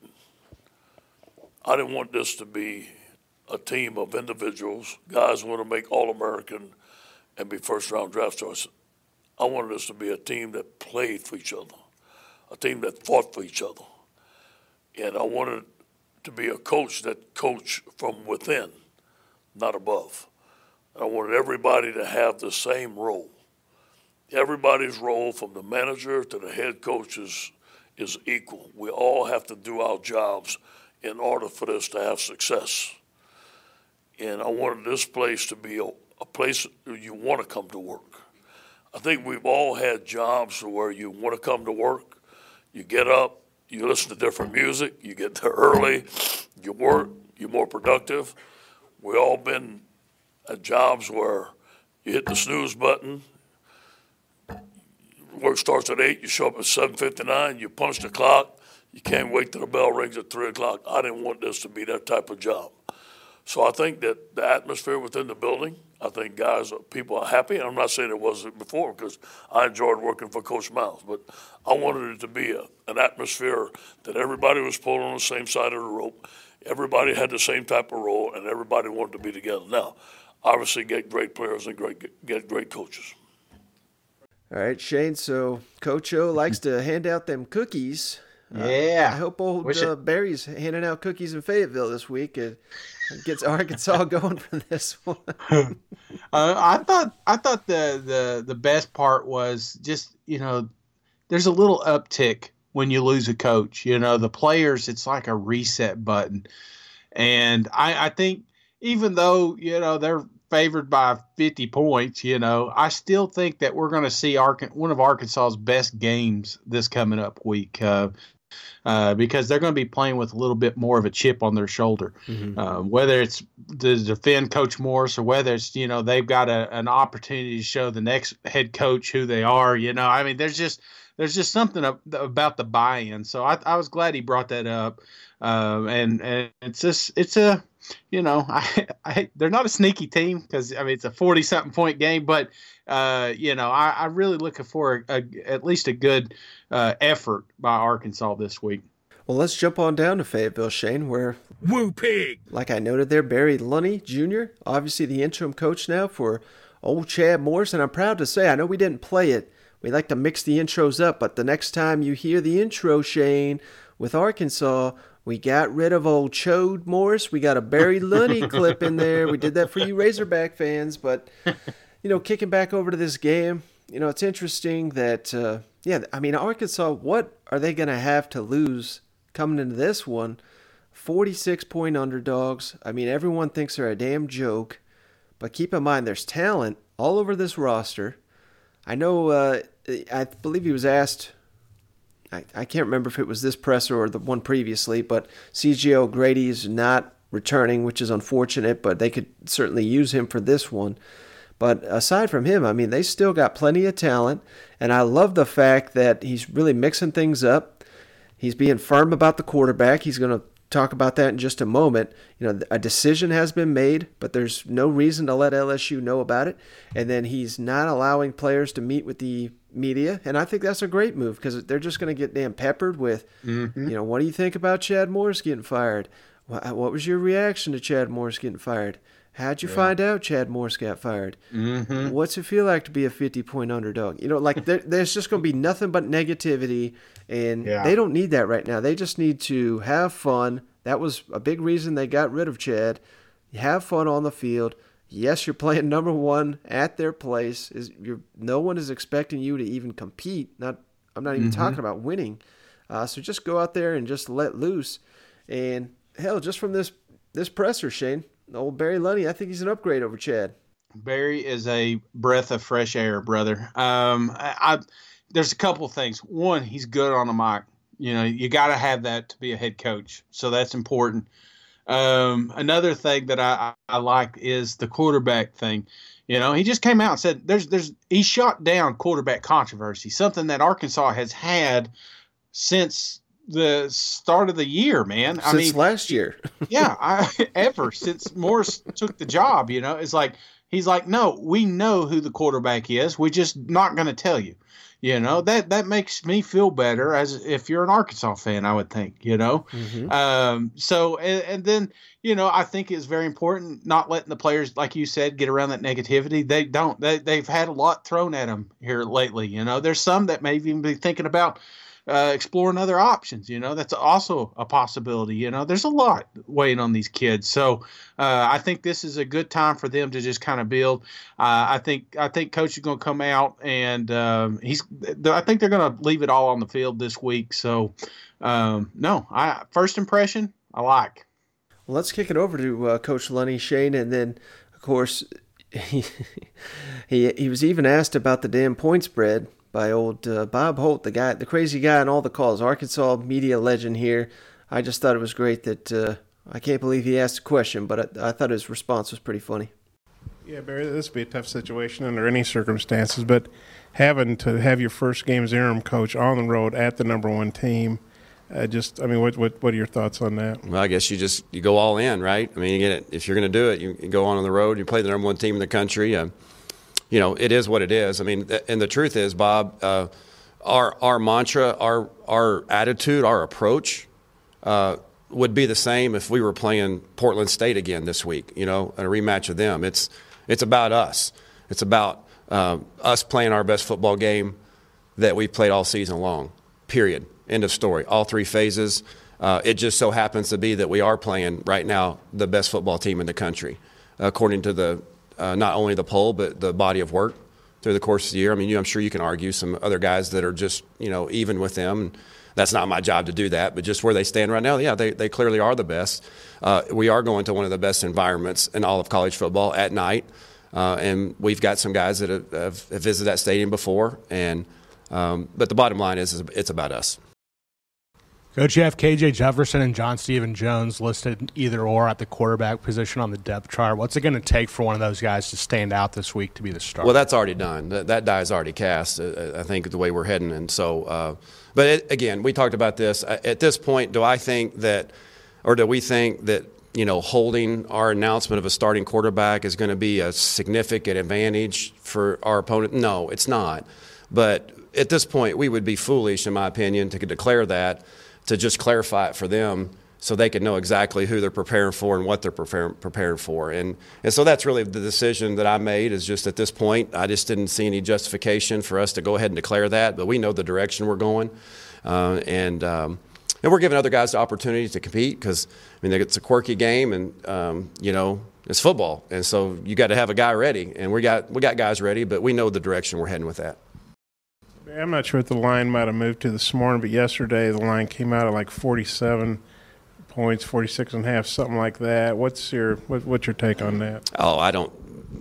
I didn't want this to be a team of individuals, guys who want to make All-American and be first-round draft choice. I wanted this to be a team that played for each other, a team that fought for each other. And I wanted to be a coach that coached from within, not above. And I wanted everybody to have the same role. Everybody's role, from the manager to the head coach, is equal. We all have to do our jobs in order for this to have success. And I wanted this place to be a place where you want to come to work. I think we've all had jobs where you want to come to work, you get up, You listen to different music. You get there early. You work. You're more productive. We all been at jobs where you hit the snooze button. Work starts at 8. You show up at 7:59. You punch the clock. You can't wait till the bell rings at 3 o'clock. I didn't want this to be that type of job. So I think that the atmosphere within the building, I think people are happy. And I'm not saying it wasn't before because I enjoyed working for Coach Miles, but I wanted it to be an atmosphere that everybody was pulling on the same side of the rope. Everybody had the same type of role, and everybody wanted to be together. Now, obviously get great players and get great coaches. All right, Shane, so Coach O likes to hand out them cookies. Yeah. I hope old Barry's handing out cookies in Fayetteville this week and gets Arkansas going for this one. I thought the best part was just, there's a little uptick when you lose a coach. The players, it's like a reset button. And I think even though, they're favored by 50 points, I still think that we're going to see one of Arkansas's best games this coming up week because they're going to be playing with a little bit more of a chip on their shoulder, whether it's to defend Coach Morris or whether it's, they've got an opportunity to show the next head coach who they are. There's just something about the buy-in. So I was glad he brought that up. And it's they're not a sneaky team because it's a 40-something point game, but I really looking for at least a good effort by Arkansas this week. Well, let's jump on down to Fayetteville, Shane, where Woo Pig, like I noted there, Barry Lunney Jr., obviously the interim coach now for old Chad Morris, and I'm proud to say I know we didn't play it. We like to mix the intros up, but the next time you hear the intro, Shane, with Arkansas, we got rid of old Chode Morris. We got a Barry Lunney clip in there. We did that for you Razorback fans. But, kicking back over to this game, it's interesting that, Arkansas, what are they going to have to lose coming into this one? 46-point underdogs. Everyone thinks they're a damn joke. But keep in mind, there's talent all over this roster. I know, I believe he was asked, I can't remember if it was this presser or the one previously, but C.J. O'Grady is not returning, which is unfortunate, but they could certainly use him for this one. But aside from him, they still got plenty of talent, and I love the fact that he's really mixing things up. He's being firm about the quarterback. He's going to talk about that in just a moment. A decision has been made, but there's no reason to let LSU know about it. And then he's not allowing players to meet with the media, and I think that's a great move because they're just going to get damn peppered with, what do you think about Chad Morris getting fired? What was your reaction to Chad Morris getting fired? How'd you find out Chad Morris got fired? What's it feel like to be a 50-point underdog? There's just going to be nothing but negativity, and they don't need that right now. They just need to have fun. That was a big reason they got rid of Chad. Have fun on the field. Yes, you're playing number one at their place. No one is expecting you to even compete. I'm not even talking about winning. So just go out there and just let loose. And hell, just from this presser, Shane, old Barry Lunney, I think he's an upgrade over Chad. Barry is a breath of fresh air, brother. There's a couple of things. One, he's good on the mic. You got to have that to be a head coach. So that's important. Another thing that I like is the quarterback thing. He just came out and said he shot down quarterback controversy, something that Arkansas has had since the start of the year, man. Since last year. Ever since Morris took the job, it's like he's like, no, we know who the quarterback is. We're just not going to tell you. That makes me feel better as if you're an Arkansas fan, I would think, So, and then, I think it's very important not letting the players, like you said, get around that negativity. They've had a lot thrown at them here lately. There's some that may even be thinking about exploring other options. That's also a possibility. There's a lot weighing on these kids. So I think this is a good time for them to just kind of build. I think Coach is going to come out and I think they're going to leave it all on the field this week. So first impression, I like. Well, let's kick it over to Coach Lunney, Shane, and then of course he was even asked about the damn point spread by old Bob Holt, the crazy guy on all the calls, Arkansas media legend here. I just thought it was great that I can't believe he asked a question, but I thought his response was pretty funny. Yeah, Barry, this would be a tough situation under any circumstances, but having to have your first game as interim coach on the road at the number one team, what are your thoughts on that? Well, I guess you go all in, right? I mean, if you're going to do it, you go on the road, you play the number one team in the country. It is what it is. I mean, and the truth is, Bob, our mantra, our attitude, our approach would be the same if we were playing Portland State again this week, a rematch of them. It's about us. It's about us playing our best football game that we've played all season long, period. End of story. All three phases. It just so happens to be that we are playing right now the best football team in the country, according to the not only the poll but the body of work through the course of the year. I mean, I'm sure you can argue some other guys that are just even with them. That's not my job to do that, but just where they stand right now, yeah, they clearly are the best. We are going to one of the best environments in all of college football at night, and we've got some guys that have visited that stadium before. But the bottom line is it's about us. Coach, you have KJ Jefferson and John Stephen Jones listed either or at the quarterback position on the depth chart. What's it going to take for one of those guys to stand out this week to be the starter? Well, that's already done. That die is already cast, I think, the way we're heading. And so, again, we talked about this. At this point, do we think that holding our announcement of a starting quarterback is going to be a significant advantage for our opponent? No, it's not. But at this point, we would be foolish, in my opinion, to declare that, to just clarify it for them so they can know exactly who they're preparing for and what they're preparing for. And so that's really the decision that I made, is just at this point, I just didn't see any justification for us to go ahead and declare that, but we know the direction we're going. And we're giving other guys the opportunity to compete because, it's a quirky game and, it's football. And so you got to have a guy ready. And we got guys ready, but we know the direction we're heading with that. I'm not sure what the line might have moved to this morning, but yesterday the line came out at like 47 points, 46 and a half, something like that. What's your take on that? Oh, I don't,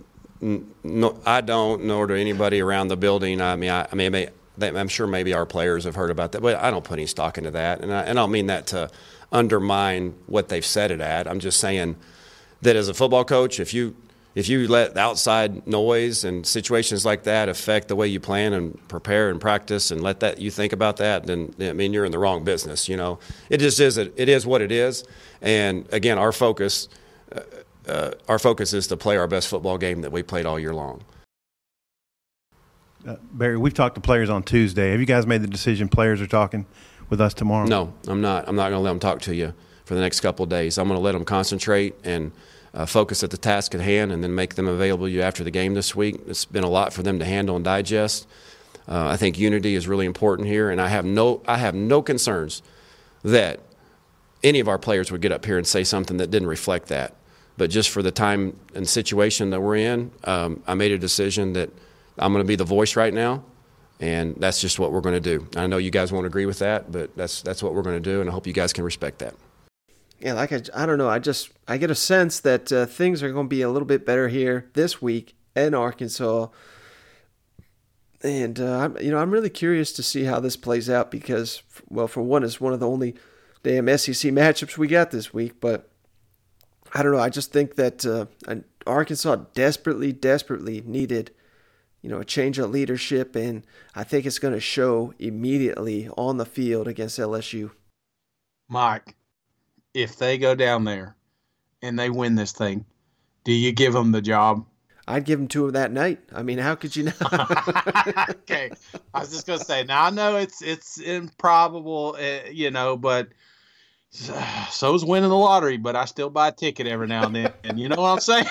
nor do anybody around the building. I'm sure maybe our players have heard about that, but I don't put any stock into that. And I don't mean that to undermine what they've set it at. I'm just saying that as a football coach, if you let outside noise and situations like that affect the way you plan and prepare and practice and let that you think about that, then you're in the wrong business. It just is. It is what it is. And again, our focus is to play our best football game that we played all year long. Barry, we've talked to players on Tuesday. Have you guys made the decision players are talking with us tomorrow? No, I'm not. I'm not going to let them talk to you for the next couple of days. I'm going to let them concentrate and focus at the task at hand, and then make them available to you after the game this week. It's been a lot for them to handle and digest. I think unity is really important here, and I have no concerns that any of our players would get up here and say something that didn't reflect that. But just for the time and situation that we're in, I made a decision that I'm going to be the voice right now, and that's just what we're going to do. I know you guys won't agree with that, but that's what we're going to do, and I hope you guys can respect that. Yeah, I don't know. I get a sense that things are going to be a little bit better here this week in Arkansas, and I'm really curious to see how this plays out because, well, for one, it's one of the only damn SEC matchups we got this week. But I don't know. I just think that Arkansas desperately needed, a change of leadership, and I think it's going to show immediately on the field against LSU. Mike, if they go down there and they win this thing, do you give them the job? I'd give them to them that night. How could you not? Okay. I was just going to say, now I know it's improbable, but so is winning the lottery, but I still buy a ticket every now and then. And you know what I'm saying?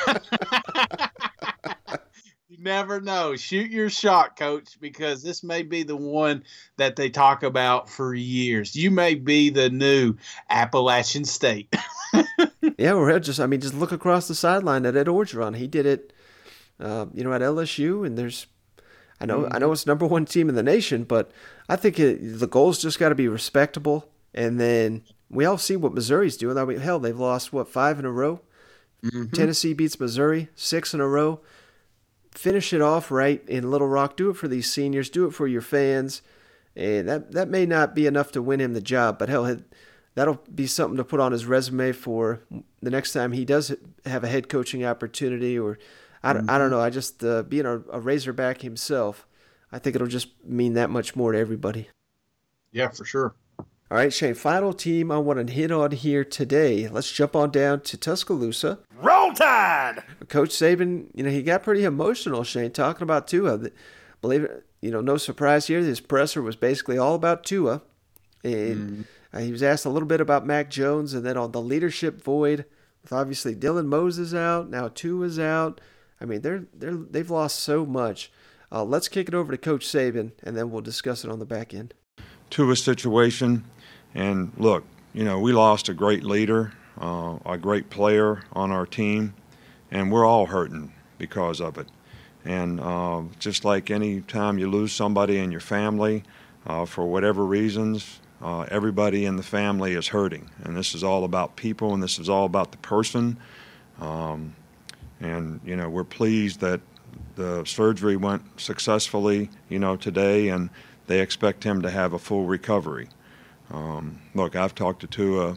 You never know. Shoot your shot, Coach, because this may be the one that they talk about for years. You may be the new Appalachian State. Yeah, just look across the sideline at Ed Orgeron. He did it, at LSU, and I know it's number one team in the nation, but I think the goal's just got to be respectable. And then we all see what Missouri's doing. They've lost 5 in a row. Mm-hmm. Tennessee beats Missouri 6 in a row. finish it off right in Little Rock. Do it for these seniors. Do it for your fans. And that may not be enough to win him the job, but hell, that'll be something to put on his resume for the next time he does have a head coaching opportunity. Or I don't know. I just being a Razorback himself, I think it'll just mean that much more to everybody. Yeah, for sure. All right, Shane, final team I want to hit on here today. Let's jump on down to Tuscaloosa. Roll Tide! Coach Saban, he got pretty emotional, Shane, talking about Tua. Believe it, no surprise here. His presser was basically all about Tua. And he was asked a little bit about Mac Jones, and then on the leadership void, with obviously Dylan Moses out, now Tua's out. I mean, they've lost so much. Let's kick it over to Coach Saban, and then we'll discuss it on the back end. Tua's situation. And look, we lost a great leader, a great player on our team, and we're all hurting because of it. And just like any time you lose somebody in your family, for whatever reasons, everybody in the family is hurting. And this is all about people, and this is all about the person. And we're pleased that the surgery went successfully, today, and they expect him to have a full recovery. Look, I've talked to Tua.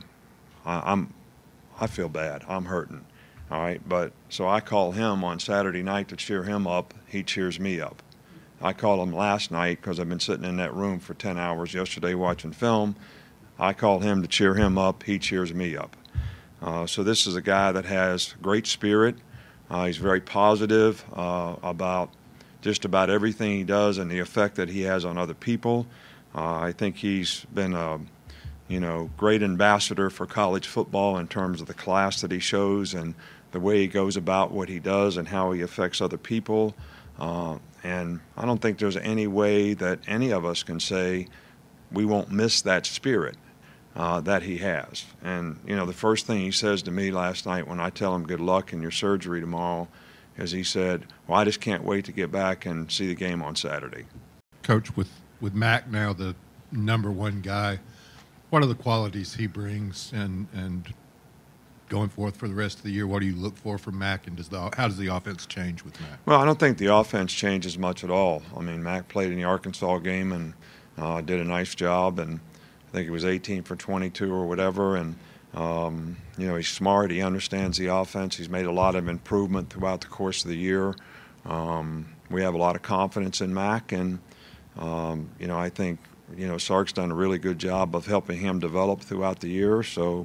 I feel bad. I'm hurting. All right, but so I call him on Saturday night to cheer him up. He cheers me up. I call him last night because I've been sitting in that room for 10 hours yesterday watching film. I call him to cheer him up. He cheers me up. So this is a guy that has great spirit. He's very positive about just about everything he does and the effect that he has on other people. I think he's been a great ambassador for college football in terms of the class that he shows and the way he goes about what he does and how he affects other people. And I don't think there's any way that any of us can say we won't miss that spirit that he has. And, the first thing he says to me last night when I tell him good luck in your surgery tomorrow is he said, well, I just can't wait to get back and see the game on Saturday. Coach, with Mac now the number one guy, what are the qualities he brings and going forth for the rest of the year, what do you look for from Mac, and how does the offense change with Mac? Well, I don't think the offense changes much at all. I mean, Mac played in the Arkansas game and did a nice job, and I think he was 18 for 22 or whatever, and he's smart. He understands the offense. He's made a lot of improvement throughout the course of the year. We have a lot of confidence in Mac, and I think Sark's done a really good job of helping him develop throughout the year. So,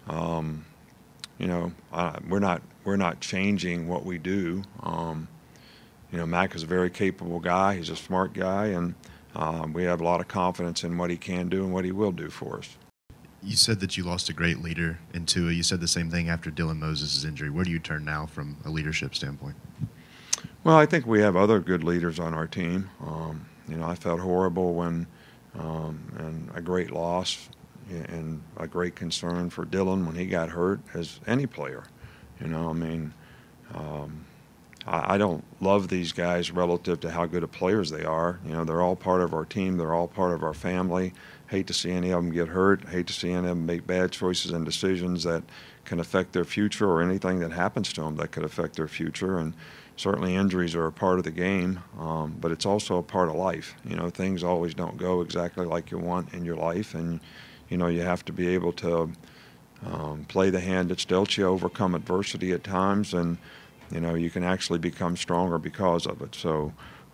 we're not changing what we do. Mac is a very capable guy. He's a smart guy, and we have a lot of confidence in what he can do and what he will do for us. You said that you lost a great leader in Tua. You said the same thing after Dylan Moses' injury. Where do you turn now from a leadership standpoint? Well, I think we have other good leaders on our team. I felt horrible when, and a great loss and a great concern for Dylan when he got hurt, as any player. I don't love these guys relative to how good of players they are. They're all part of our team. They're all part of our family. Hate to see any of them get hurt. Hate to see any of them make bad choices and decisions that can affect their future, or anything that happens to them that could affect their future. And certainly injuries are a part of the game, but it's also a part of life. Things always don't go exactly like you want in your life, and you have to be able to play the hand that's dealt you, overcome adversity at times, and you can actually become stronger because of it. So,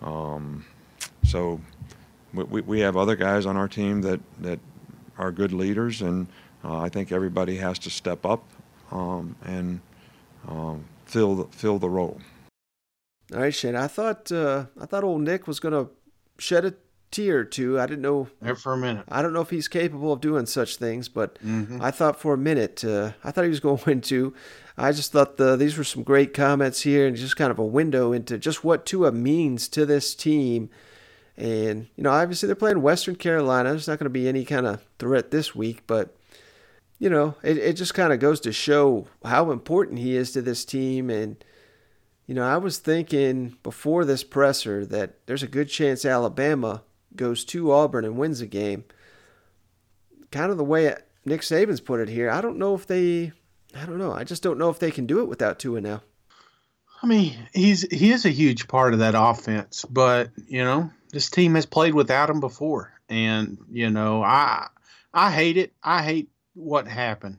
we have other guys on our team that are good leaders, and I think everybody has to step up and fill the role. All right, Shane. I thought old Nick was going to shed a tear or two. I didn't know. There for a minute. I don't know if he's capable of doing such things, but I thought for a minute, I thought he was going to. I just thought these were some great comments here, and just kind of a window into just what Tua means to this team. And, obviously they're playing Western Carolina. There's not going to be any kind of threat this week, but, it just kind of goes to show how important he is to this team. And, I was thinking before this presser that there's a good chance Alabama goes to Auburn and wins a game. Kind of the way Nick Saban's put it here. I just don't know if they can do it without Tua now. I mean, he is a huge part of that offense, but this team has played without him before, and I hate it. I hate what happened,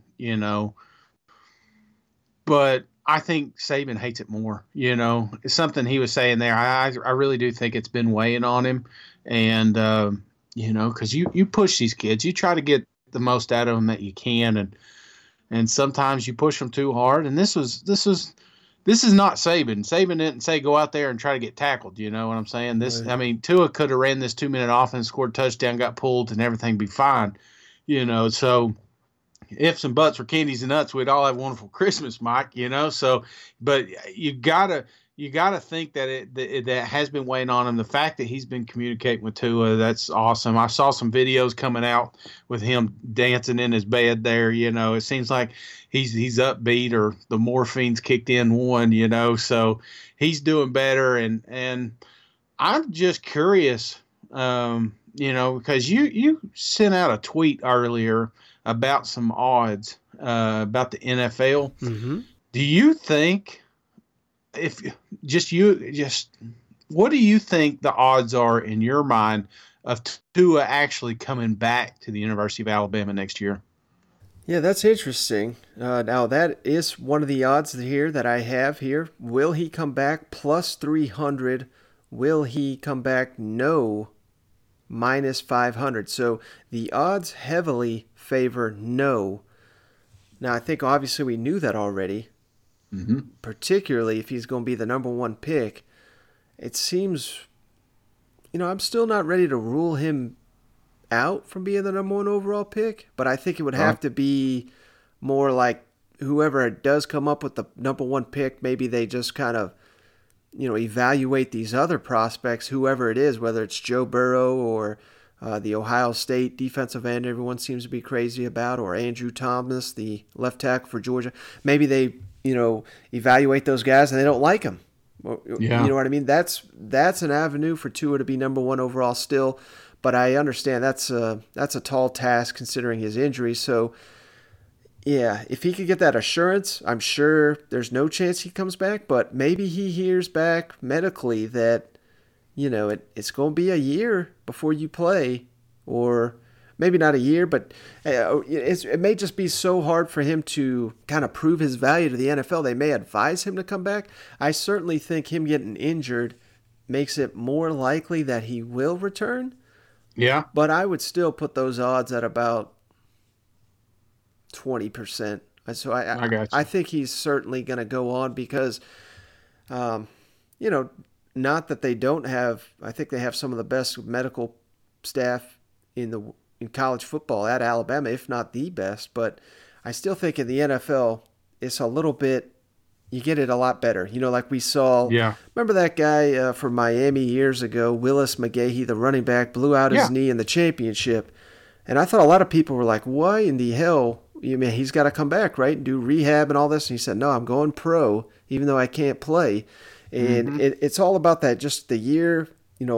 but I think Saban hates it more. It's something he was saying there. I really do think it's been weighing on him, and because you push these kids, you try to get the most out of them that you can, and sometimes you push them too hard. And this is not Saban. Saban didn't say go out there and try to get tackled. You know what I'm saying? Right. I mean, Tua could have ran this 2-minute offense, scored a touchdown, got pulled, and everything be fine. So ifs and buts were candies and nuts, we'd all have a wonderful Christmas, Mike. So, but you gotta think that that has been weighing on him. The fact that he's been communicating with Tua, that's awesome. I saw some videos coming out with him dancing in his bed there. It seems like he's upbeat, or the morphine's kicked in one. So he's doing better, and I'm just curious, because you sent out a tweet earlier about some odds about the NFL. Mm-hmm. Do you think, what do you think the odds are in your mind of Tua actually coming back to the University of Alabama next year? Yeah, that's interesting. Now, that is one of the odds here that I have here. Will he come back? Plus 300. Will he come back? No. Minus 500. So the odds heavily favor no. Now, I think obviously we knew that already. Mm-hmm. Particularly if he's going to be the number one pick. It seems, I'm still not ready to rule him out from being the number one overall pick, but I think it would have to be more like whoever does come up with the number one pick, maybe they just kind of, evaluate these other prospects, whoever it is, whether it's Joe Burrow or the Ohio State defensive end everyone seems to be crazy about, or Andrew Thomas, the left tackle for Georgia. Maybe they, evaluate those guys and they don't like them. Yeah. You know what I mean? That's an avenue for Tua to be number one overall still, but I understand that's a tall task considering his injury. So, yeah, if he could get that assurance, I'm sure there's no chance he comes back, but maybe he hears back medically that, it's going to be a year before you play, or maybe not a year, but it may just be so hard for him to kind of prove his value to the NFL. They may advise him to come back. I certainly think him getting injured makes it more likely that he will return. Yeah. But I would still put those odds at about 20%. So I got you. I think he's certainly going to go on because, not that they don't have, I think they have some of the best medical staff in college football at Alabama, if not the best. But I still think in the NFL, it's a little bit, you get it a lot better. Like we saw, remember that guy from Miami years ago, Willis McGahee, the running back, blew out his knee in the championship. And I thought a lot of people were like, why in the hell? He's got to come back, right? And do rehab and all this. And he said, no, I'm going pro, even though I can't play. And it's all about that, just the year,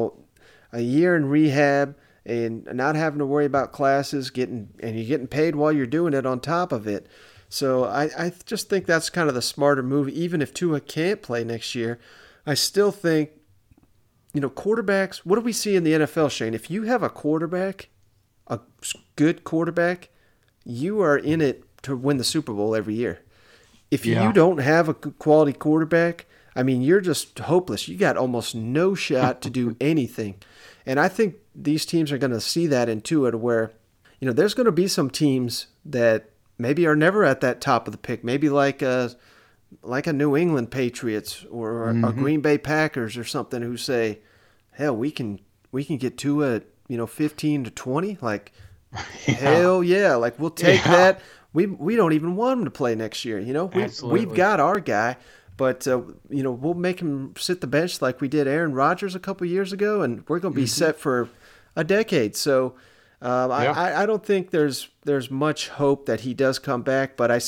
a year in rehab and not having to worry about classes, and you're getting paid while you're doing it on top of it. So I just think that's kind of the smarter move. Even if Tua can't play next year, I still think, quarterbacks, what do we see in the NFL, Shane? If you have a quarterback, a good quarterback, you are in it to win the Super Bowl every year. If you don't have a quality quarterback, you're just hopeless. You got almost no shot to do anything. And I think these teams are going to see that in Tua, to where, there's going to be some teams that maybe are never at that top of the pick. Maybe like a New England Patriots or a Green Bay Packers or something, who say, hell, we can get Tua at 15 to 20. Like, hell yeah! Like, we'll take that. We don't even want him to play next year. We've got our guy. But, we'll make him sit the bench like we did Aaron Rodgers a couple years ago, and we're going to be set for a decade. So I don't think there's much hope that he does come back, but I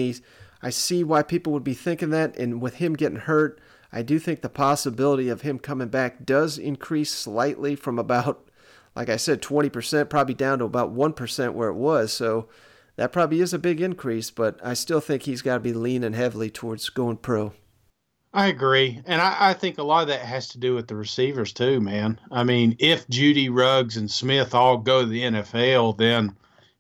see why people would be thinking that. And with him getting hurt, I do think the possibility of him coming back does increase slightly from about, like I said, 20%, probably down to about 1% where it was. So that probably is a big increase, but I still think he's got to be leaning heavily towards going pro. I agree. And I think a lot of that has to do with the receivers too, man. I mean, if Judy, Ruggs, and Smith all go to the NFL, then,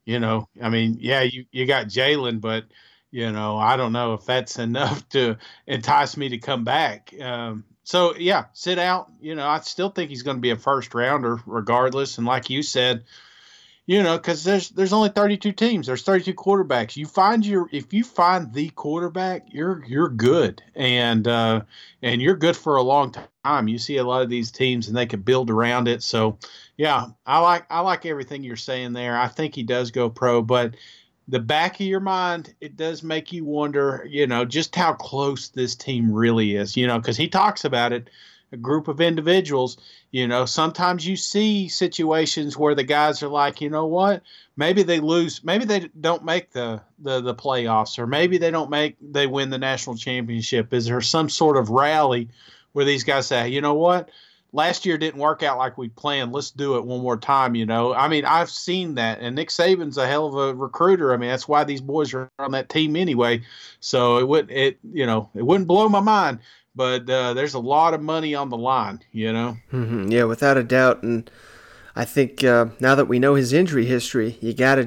you got Jalen, but, I don't know if that's enough to entice me to come back. Sit out. I still think he's going to be a first rounder regardless. And like you said, because there's only 32 teams. There's 32 quarterbacks. If you find the quarterback, you're good, and you're good for a long time. You see a lot of these teams, and they can build around it. So, yeah, I like everything you're saying there. I think he does go pro, but the back of your mind, it does make you wonder, just how close this team really is. Because he talks about it. A group of individuals, sometimes you see situations where the guys are like, you know what, maybe they lose, maybe they don't make the playoffs, or maybe they win the national championship. Is there some sort of rally where these guys say, you know what, last year didn't work out like we planned, let's do it one more time? I've seen that, and Nick Saban's a hell of a recruiter. that's why these boys are on that team anyway. So it wouldn't blow my mind. But there's a lot of money on the line, Mm-hmm. Yeah, without a doubt. And I think now that we know his injury history, you got to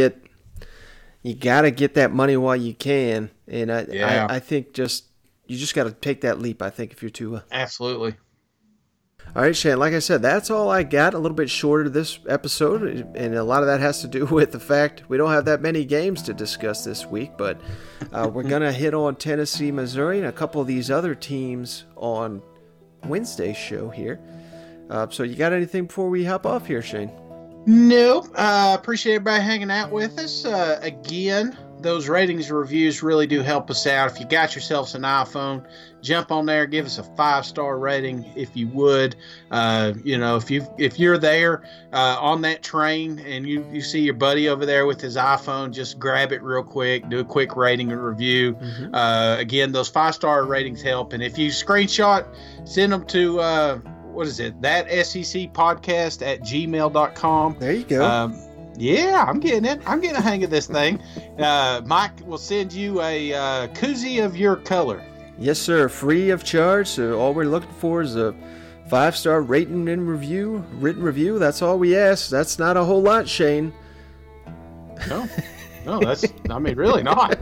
get that money while you can. And I think you just got to take that leap, I think, if you're Tua. Absolutely. All right, Shane, like I said, that's all I got. A little bit shorter this episode, and a lot of that has to do with the fact we don't have that many games to discuss this week, but we're going to hit on Tennessee, Missouri, and a couple of these other teams on Wednesday's show here. So you got anything before we hop off here, Shane? Nope. Appreciate everybody hanging out with us. Again, those ratings and reviews really do help us out. If you got yourselves an iPhone, jump on there, give us a 5-star rating if you would. If you're there on that train and you see your buddy over there with his iPhone, just grab it real quick, do a quick rating and review. Mm-hmm. Again, those 5-star ratings help. And if you screenshot, send them to that SEC podcast at gmail.com. There you go. Yeah, I'm getting it. I'm getting a hang of this thing. Mike will send you a koozie of your color. Yes, sir. Free of charge. So all we're looking for is a 5-star rating and written review. That's all we ask. That's not a whole lot, Shane. No, that's. Really not.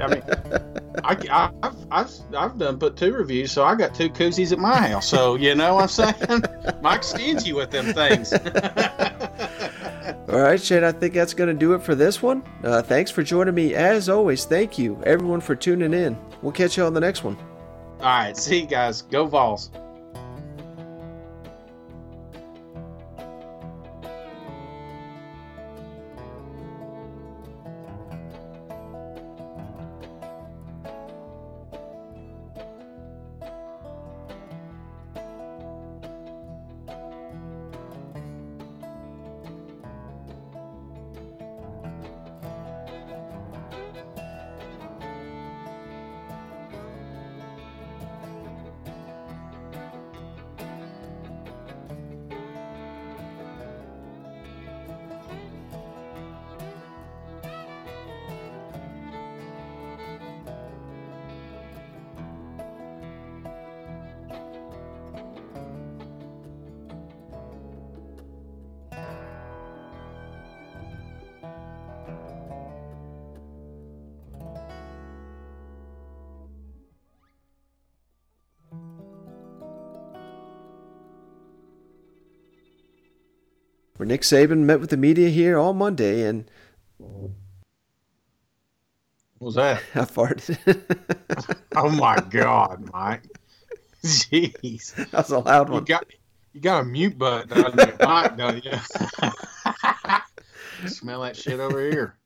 I've done put 2 reviews, so I got 2 koozies at my house. So you know what I'm saying? Mike's stingy with them things. All right, Shane, I think that's going to do it for this one. Thanks for joining me. As always, thank you, everyone, for tuning in. We'll catch you on the next one. All right, see you guys. Go Vols. Where Nick Saban met with the media here on Monday, and what was that? I farted. Oh my God, Mike! Jeez, that's a loud one. You got a mute button on your mic, don't you? Smell that shit over here.